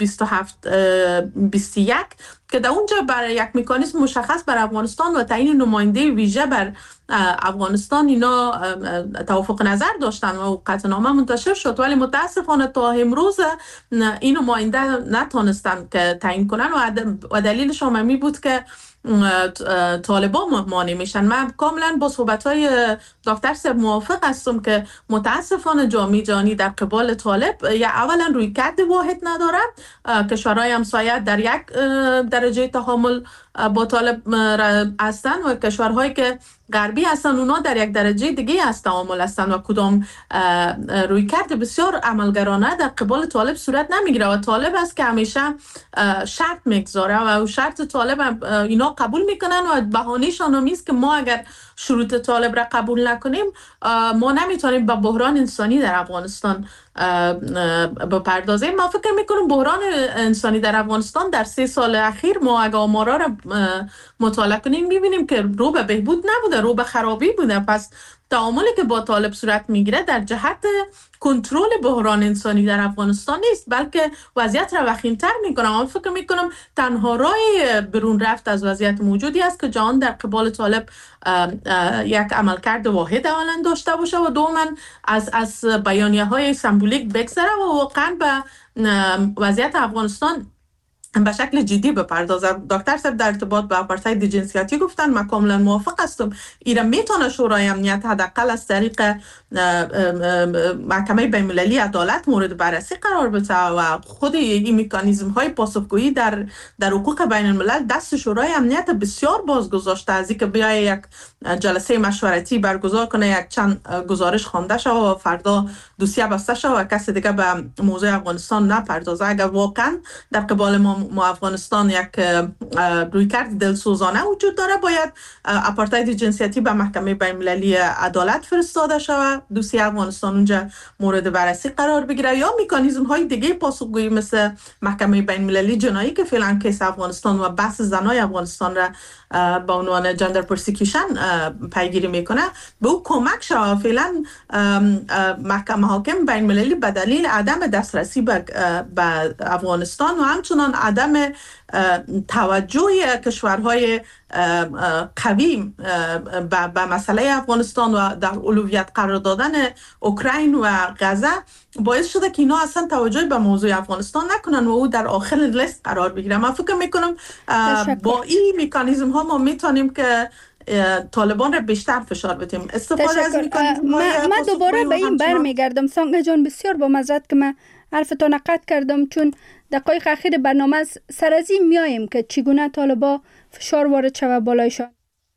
2721 که در اونجا برای یک مکانیزم مشخص بر افغانستان و تعیین نماینده ویژه بر افغانستان اینا توافق نظر داشتن و قطعنامه منتشر شد، ولی متاسفانه تا امروز این نماینده نتونستن که تعیین کنن و دلیلش هم می بود که طالبان مانع میشن. من کاملا با صحبت‌های دکتر صاحب موافق هستم که متاسفانه جامعه جهانی در قبال طالب یا اولا روی کرد واحد ندارد، کشورهای همسایه در یک درجه تحمل با طالب هستند و کشورهایی که غربی هستند اونا در یک درجه دیگه از تعامل هستند و کدام روی کرد بسیار عملگرانه در قبال طالب صورت نمیگیره و طالب است که همیشه شرط میگذاره و شرط طالب اینا قبول میکنن و بهانه‌شان هم است که ما اگر شروط طالب را قبول نکنیم ما نمیتونیم به بحران انسانی در افغانستان بپردازیم. من فکر میکنم بحران انسانی در افغانستان در 3 سال اخیر ما اگه آمارا را مطالعه کنیم میبینیم که رو به بهبود نبوده، رو به خرابی بوده. پس تعاملی که با طالب صورت میگیره در جهت کنترل بحران انسانی در افغانستان نیست، بلکه وضعیت را وخیم‌تر میکنه. من فکر میکنم تنها راه برون رفت از وضعیت موجودی است که جهان در قبال طالب یک عملکرد واحد اولا داشته باشه و دوما از بیانیه‌های سمبولیک بگذره و واقعا به وضعیت افغانستان به شکل جدی بپردازه. دکتر صاحب در ارتباط به آپارتاید جنسیتی گفتن، من کاملا موافق هستم. ایران میتونه شورای امنیت حداقل از طریق محکمه بین‌المللی عدالت مورد بررسی قرار بده و خود این مکانیزم های پاسخگویی در حقوق بین الملل دست شورای امنیت بسیار باز گذاشته. از اینکه بیای یک جلسه مشورتی برگزار کنه، یک چند گزارش خوانده شود و فردا دوسیه بسته شود و کسی دیگه به موضوع افغانستان نپردازه. اگر واقعا در قبال ما افغانستان یک رویکرد دلسوزانه وجود داره، باید آپارتاید جنسیتی به محکمه بین‌المللی عدالت فرستاده شود، دوسیه افغانستان اونجا مورد بررسی قرار بگیره، یا مکانیزم های دیگه پاسخگویی مثل محکمه بین‌المللی جنایی که فعلا کیس افغانستان و بحث زنای افغانستان را با عنوان جندر پرسیکیوشن پیگیری میکنه به او کمک شود. فعلا محاکم بین‌المللی به دلیل عدم دسترسی به افغانستان و همچنان عدم توجه کشورهای قوی به مسئله افغانستان و در اولویت قرار دادن اوکراین و غزه باعث شده که اینا اصلا توجه به موضوع افغانستان نکنن و او در آخر لیست قرار بگیره. من فکر میکنم با این مکانیزم ها ما میتونیم که طالبان را بیشتر فشار بدیم. استفاده از من دوباره به این برمیگردم. سانگه جان بسیار با معذرت که من حرفتان قطع کردم، چون دقایق اخیر برنامه سر از این میاییم که چگونه طالبا فشار وارد شود بالایشان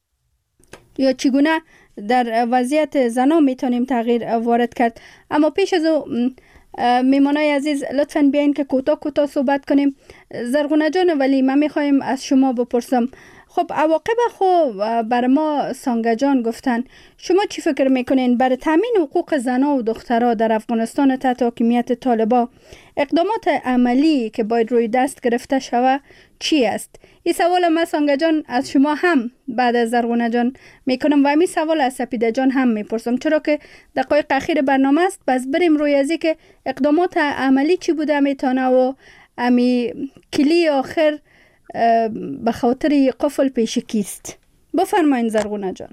یا چگونه در وضعیت زنا میتونیم تغییر وارد کرد. اما پیش از او میمانای عزیز لطفاً بیاین که کوتاه صحبت کنیم. زرغونه جان ولی من میخوایم از شما بپرسم، خب عواقب خو بر ما سانگه جان گفتن، شما چی فکر میکنین برای تامین حقوق زنان و دخترها در افغانستان تحت حاکمیت طالبا اقدامات عملی که باید روی دست گرفته شود چی است؟ این سوال ما سانگه جان از شما هم بعد از زرغونه جان میکنم و همین سوال از سپیده جان هم میپرسم، چرا که دقایق اخیر برنامه است. بس بریم روی ازی که اقدامات عملی چی بوده میتونه و امی کلی آخر به خاطر قفل پیش کیست. بفرمایین زرغونه جان.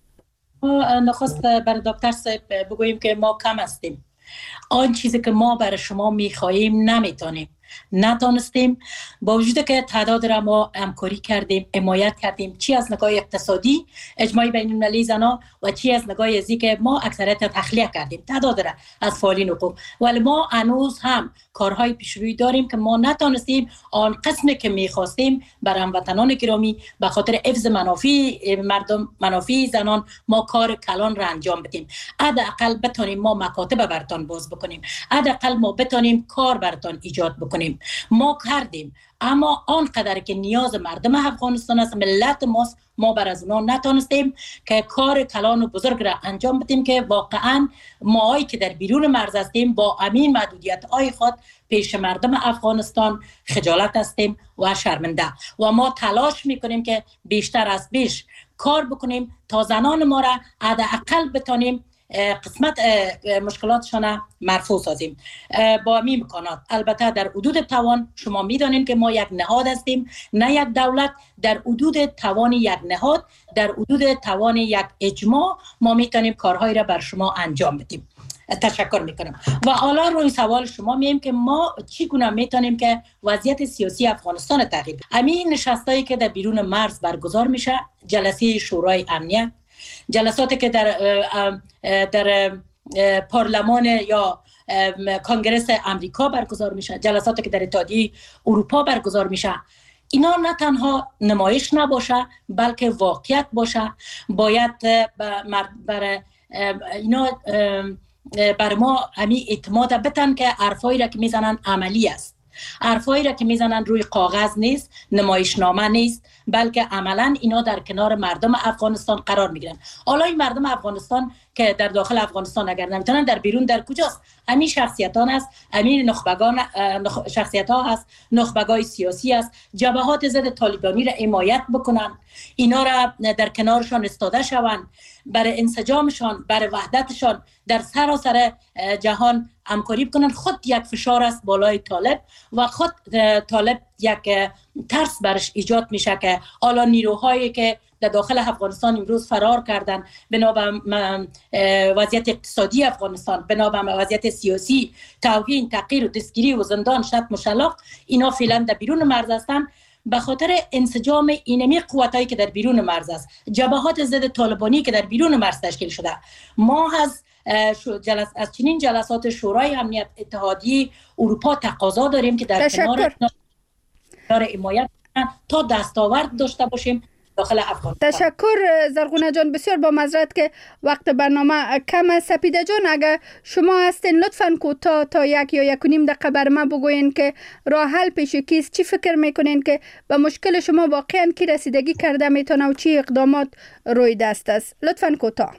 نخست برای دکتر صاحب بگوییم که ما کم هستیم. آن چیزی که ما برای شما میخواهیم نتونستیم، با وجود که تعداد را ما همکاری کردیم، حمایت کردیم، چی از نگاه اقتصادی اجماع بین المللی زنا و چی از نگاه ازی که ما اکثریت تخلیه کردیم تعداد را از فعالین حقوق، ولی ما هنوز هم کارهای پیشروی داریم که ما نتونستیم آن قسمی که میخواستیم برای هموطنان گرامی به خاطر حفظ منافع زنان ما کار کلان را انجام بدیم. حداقل بتونیم ما مکاتب براتون باز بکنیم، حداقل ما بتونیم کار براتون ایجاد بکنیم. ما کردیم، اما آنقدر که نیاز مردم افغانستان است، ملت ماست، ما بر از اونا نتونستیم که کار کلان و بزرگ را انجام بدیم که واقعا ماهایی که در بیرون مرز هستیم با امین محدودیت های خود پیش مردم افغانستان خجالت هستیم و شرمنده و ما تلاش میکنیم که بیشتر از بیش کار بکنیم تا زنان ما را حداقل بتونیم قسمت مشکلاتشان مرفوع سازیم با همین امکانات. البته در حدود توان شما میدانید که ما یک نهاد هستیم، نه یک دولت. در حدود توان یک نهاد، در حدود توان یک اجماع ما میتونیم کارهایی را بر شما انجام بدیم. تشکر میکنم. و حالا روی سوال شما میگیم که ما چگونه میتونیم که وضعیت سیاسی افغانستان تغییر بدیم. همین نشستایی که در بیرون مرز برگزار میشه، جلسه شورای امنیت، جلساتی که در پارلمان یا کنگره امریکا برگزار میشه، جلساتی که در اتحادیه اروپا برگزار میشه، اینا نه تنها نمایش نباشه بلکه واقعیت باشه. باید اینا بر ما همین اعتماد بتن که حرفایی را که میزنن عملی است، حرفایی را که میزنن روی کاغذ نیست، نمایشنامه نیست، بلکه عملا اینا در کنار مردم افغانستان قرار میگیرن. حالا این مردم افغانستان که در داخل افغانستان اگر نمیتونن، در بیرون در کجاست؟ همین شخصیتان است، همین نخبگان شخصیت ها هست، نخبگای سیاسی است، جبهات ضد طالبانی را حمایت بکنن، اینا را در کنارشان استاده شوند، برای انسجامشان، برای وحدتشان در سراسر جهان همکاری بکنن. خود یک فشار است بالای طالب و خود طالب یک ترس برش ایجاد میشه که حالا نیروهایی که در داخل افغانستان امروز فرار کردن بنا به وضعیت اقتصادی افغانستان، بنا به وضعیت سیاسی، توهین، تحقیر و دستگیری و زندان، شب مشلق، اینا فعلا در بیرون مرز هستند. به خاطر انسجام اینمی قوتایی که در بیرون مرز است، جبهات ضد طالبانی که در بیرون مرز تشکیل شده، ما از چنین جلسات شورای امنیت اتحادیه اروپا تقاضا داریم که در کنار حمایت تا دستاورد داشته باشیم داخل افغانستان. تشکر زرغونه جان. بسیار با معذرت که وقت برنامه کم است. سپیده جان اگر شما هستین لطفاً کوتاه تا 1 یا 1.5 دقیقه بر ما بگوین که راه حل پیش کیست، چی فکر میکنین که به مشکل شما واقعاً کی رسیدگی کرده میتونه و چی اقدامات روی دست است؟ لطفاً کوتاه.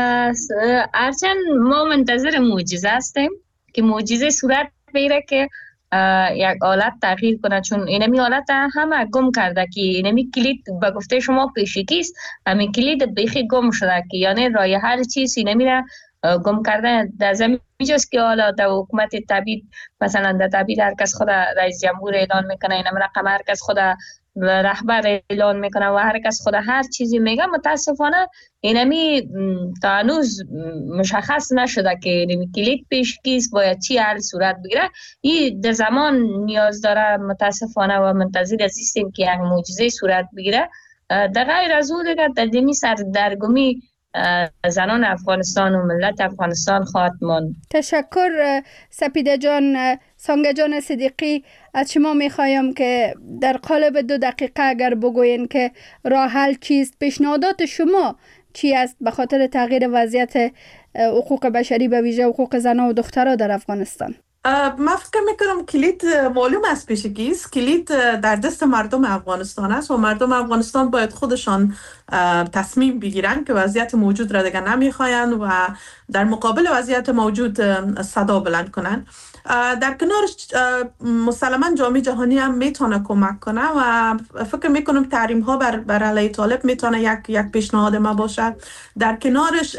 ارچن ما منتظر معجزه هستیم که معجزه صورت بگیره که یک حالت تغییر کنه، چون اینمی حالت همه گم کرده که اینمی کلید به گفته شما پیشگی است، همین کلید بیخی گم شده که یعنی رای هر چیز اینمی را گم کرده. در زمین جاست که حالا در حکومت تبعید، مثلا در تبعید هر کس خود رئیس جمهور اعلان میکنه، اینم رقم هر کس خود رهبر اعلان میکنه و هر کس خود هر چیزی میگه. متاسفانه اینمی تا هنوز مشخص نشده که اینمی کلید پیش کیست، باید چی حل صورت بگیره. این در زمان نیاز داره متاسفانه و منتظر هستیم که یک معجزه صورت بگیره. در غیر از او دیگه در دمی سردرگمی زنان افغانستان و ملت افغانستان خواهد ماند. تشکر سپیده جان. سانگه جان صدیقی، از شما میخوایم که در قالب 2 دقیقه اگر بگوین که راه حل چیست، پیشنهادات شما چی است به خاطر تغییر وضعیت حقوق بشری به ویژه حقوق زنان و دخترها در افغانستان؟ من فکر میکنم کلید معلوم است پیشگی است. کلید در دست مردم افغانستان است و مردم افغانستان باید خودشان تصمیم بگیرن که وضعیت موجود را دیگه نمیخواین و در مقابل وضعیت موجود صدا بلند کنن. در کنارش مسلما جامعه جهانی هم میتونه کمک کنه و فکر میکنم تحریم ها بر علیه طالب میتونه یک پیشنهاد ما باشه. در کنارش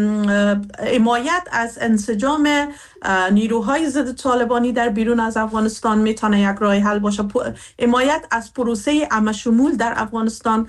حمایت از انسجام نیروهای ضد طالبانی در بیرون از افغانستان میتونه یک راه حل باشه. حمایت از پروسه عامه‌شمول در افغانستان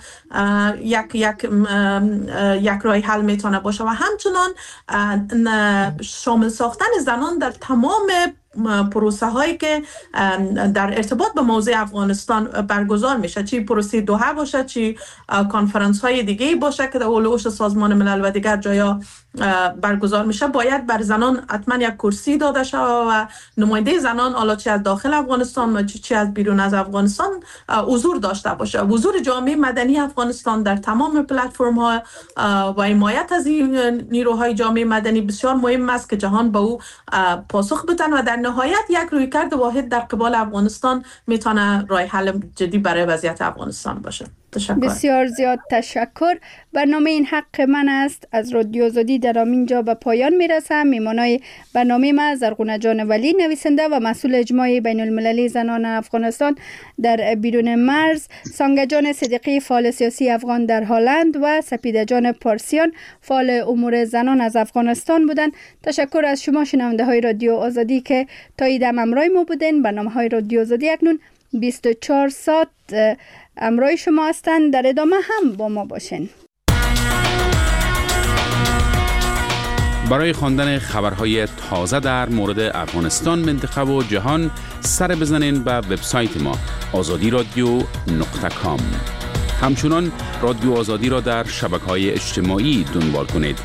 یک راه حل میتونه باشه و همچنان شامل ساختن زنان در تمام پروسه هایی که در ارتباط به موضوع افغانستان برگزار میشه، چی پروسه دوحه باشه، چی کانفرانس های دیگه باشه که در هولوش سازمان ملل و دیگر جایا برگزار میشه، باید بر زنان حتما یک کرسی داده شود و نماینده زنان حالا چه از داخل افغانستان و چه از بیرون از افغانستان حضور داشته باشه. حضور جامعه مدنی افغانستان در تمام پلتفرم ها و حمایت از این نیروهای جامعه مدنی بسیار مهم است که جهان به او پاسخ بدن و در نهایت یک رویکرد واحد در قبال افغانستان میتونه راه حل جدی برای وضعیت افغانستان باشه. تشکر. بسیار زیاد تشکر. برنامه این حق من است از رادیو آزادی در همینجا به پایان میرسم. میمانای برنامه ما زرغونه جان ولی، نویسنده و مسئول اجماع بین المللی زنان افغانستان در بیرون مرز، سانگه جان صدیقی فعال سیاسی افغان در هلند و سپیده جان پارسیان فعال امور زنان از افغانستان بودند. تشکر از شما شنونده های رادیو آزادی که تا ایدم همراه ما بودین. برنامه های رادیو آزادی اکنون 24 ساعت همراه شما هستند. در ادامه هم با ما باشین. برای خواندن خبرهای تازه در مورد افغانستان، منطقه و جهان سر بزنین به وبسایت ما azadiradio.com. همچنان رادیو آزادی را در شبکه‌های اجتماعی دنبال کنید.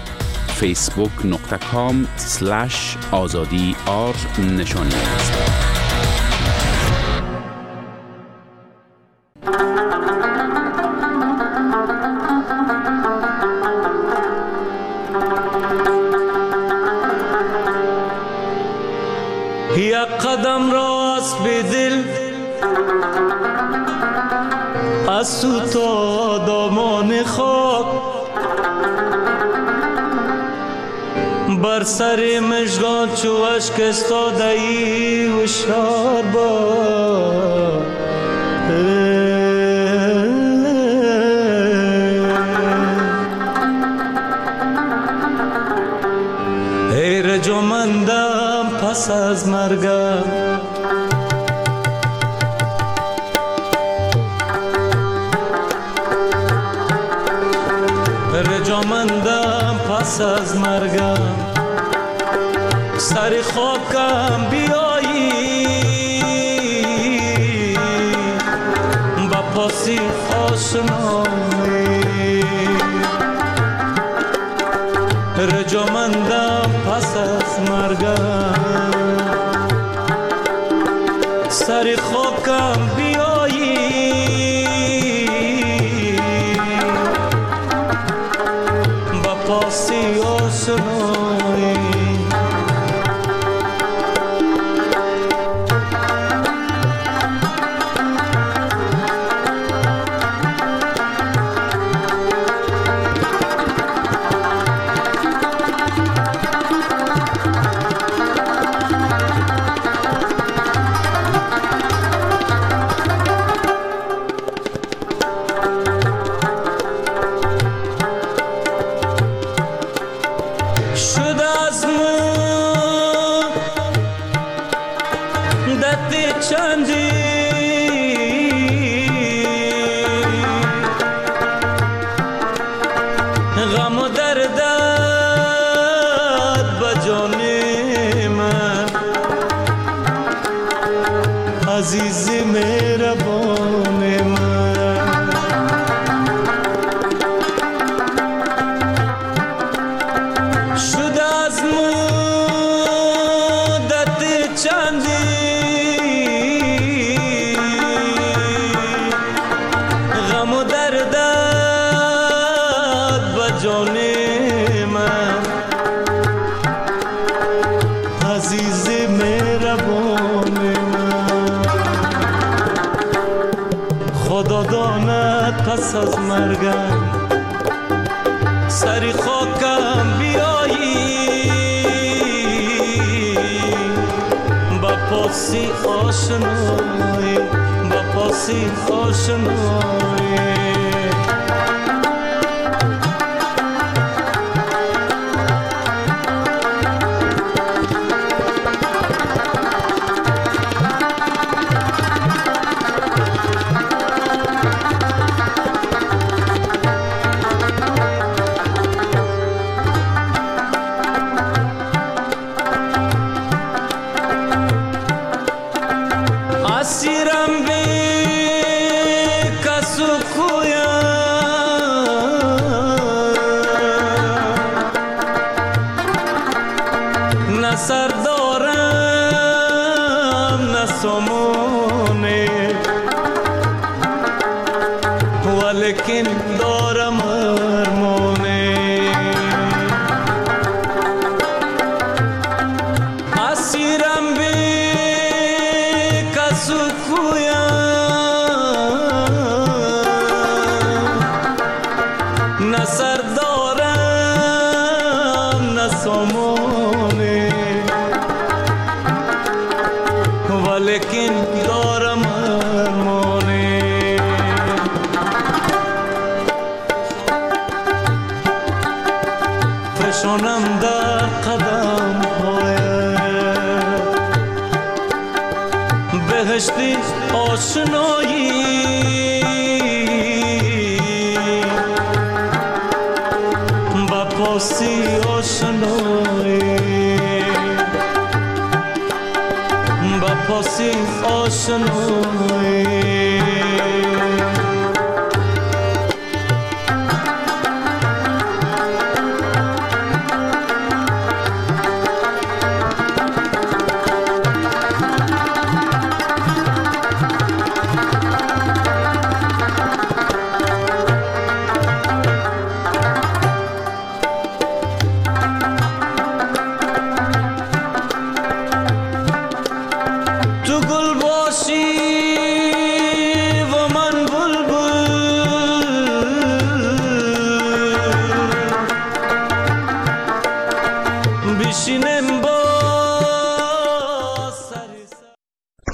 facebook.com/azadi نشانی است. یک قدم راست به دل از تو تا دامان خاک، بر سر مژگان چو اشک استاده ای هوشیار باش. ای رجامندم پس از مرگم، رجامندم پس از مرگم، سر خاکم بیایی با پاسی آشنایی. رجامندم پس از مرگم، سر خاکم بیایی با پاسی آشنایی. پس از مرگم، سری خاکم بیایی با پاسی آشنایی، با پاسی آشنایی. ولیکن دارم ارمانی فشانم در قدم بهشتی آشنایی با پاسی آشنایی با پاسی آشنایی تو گل باشی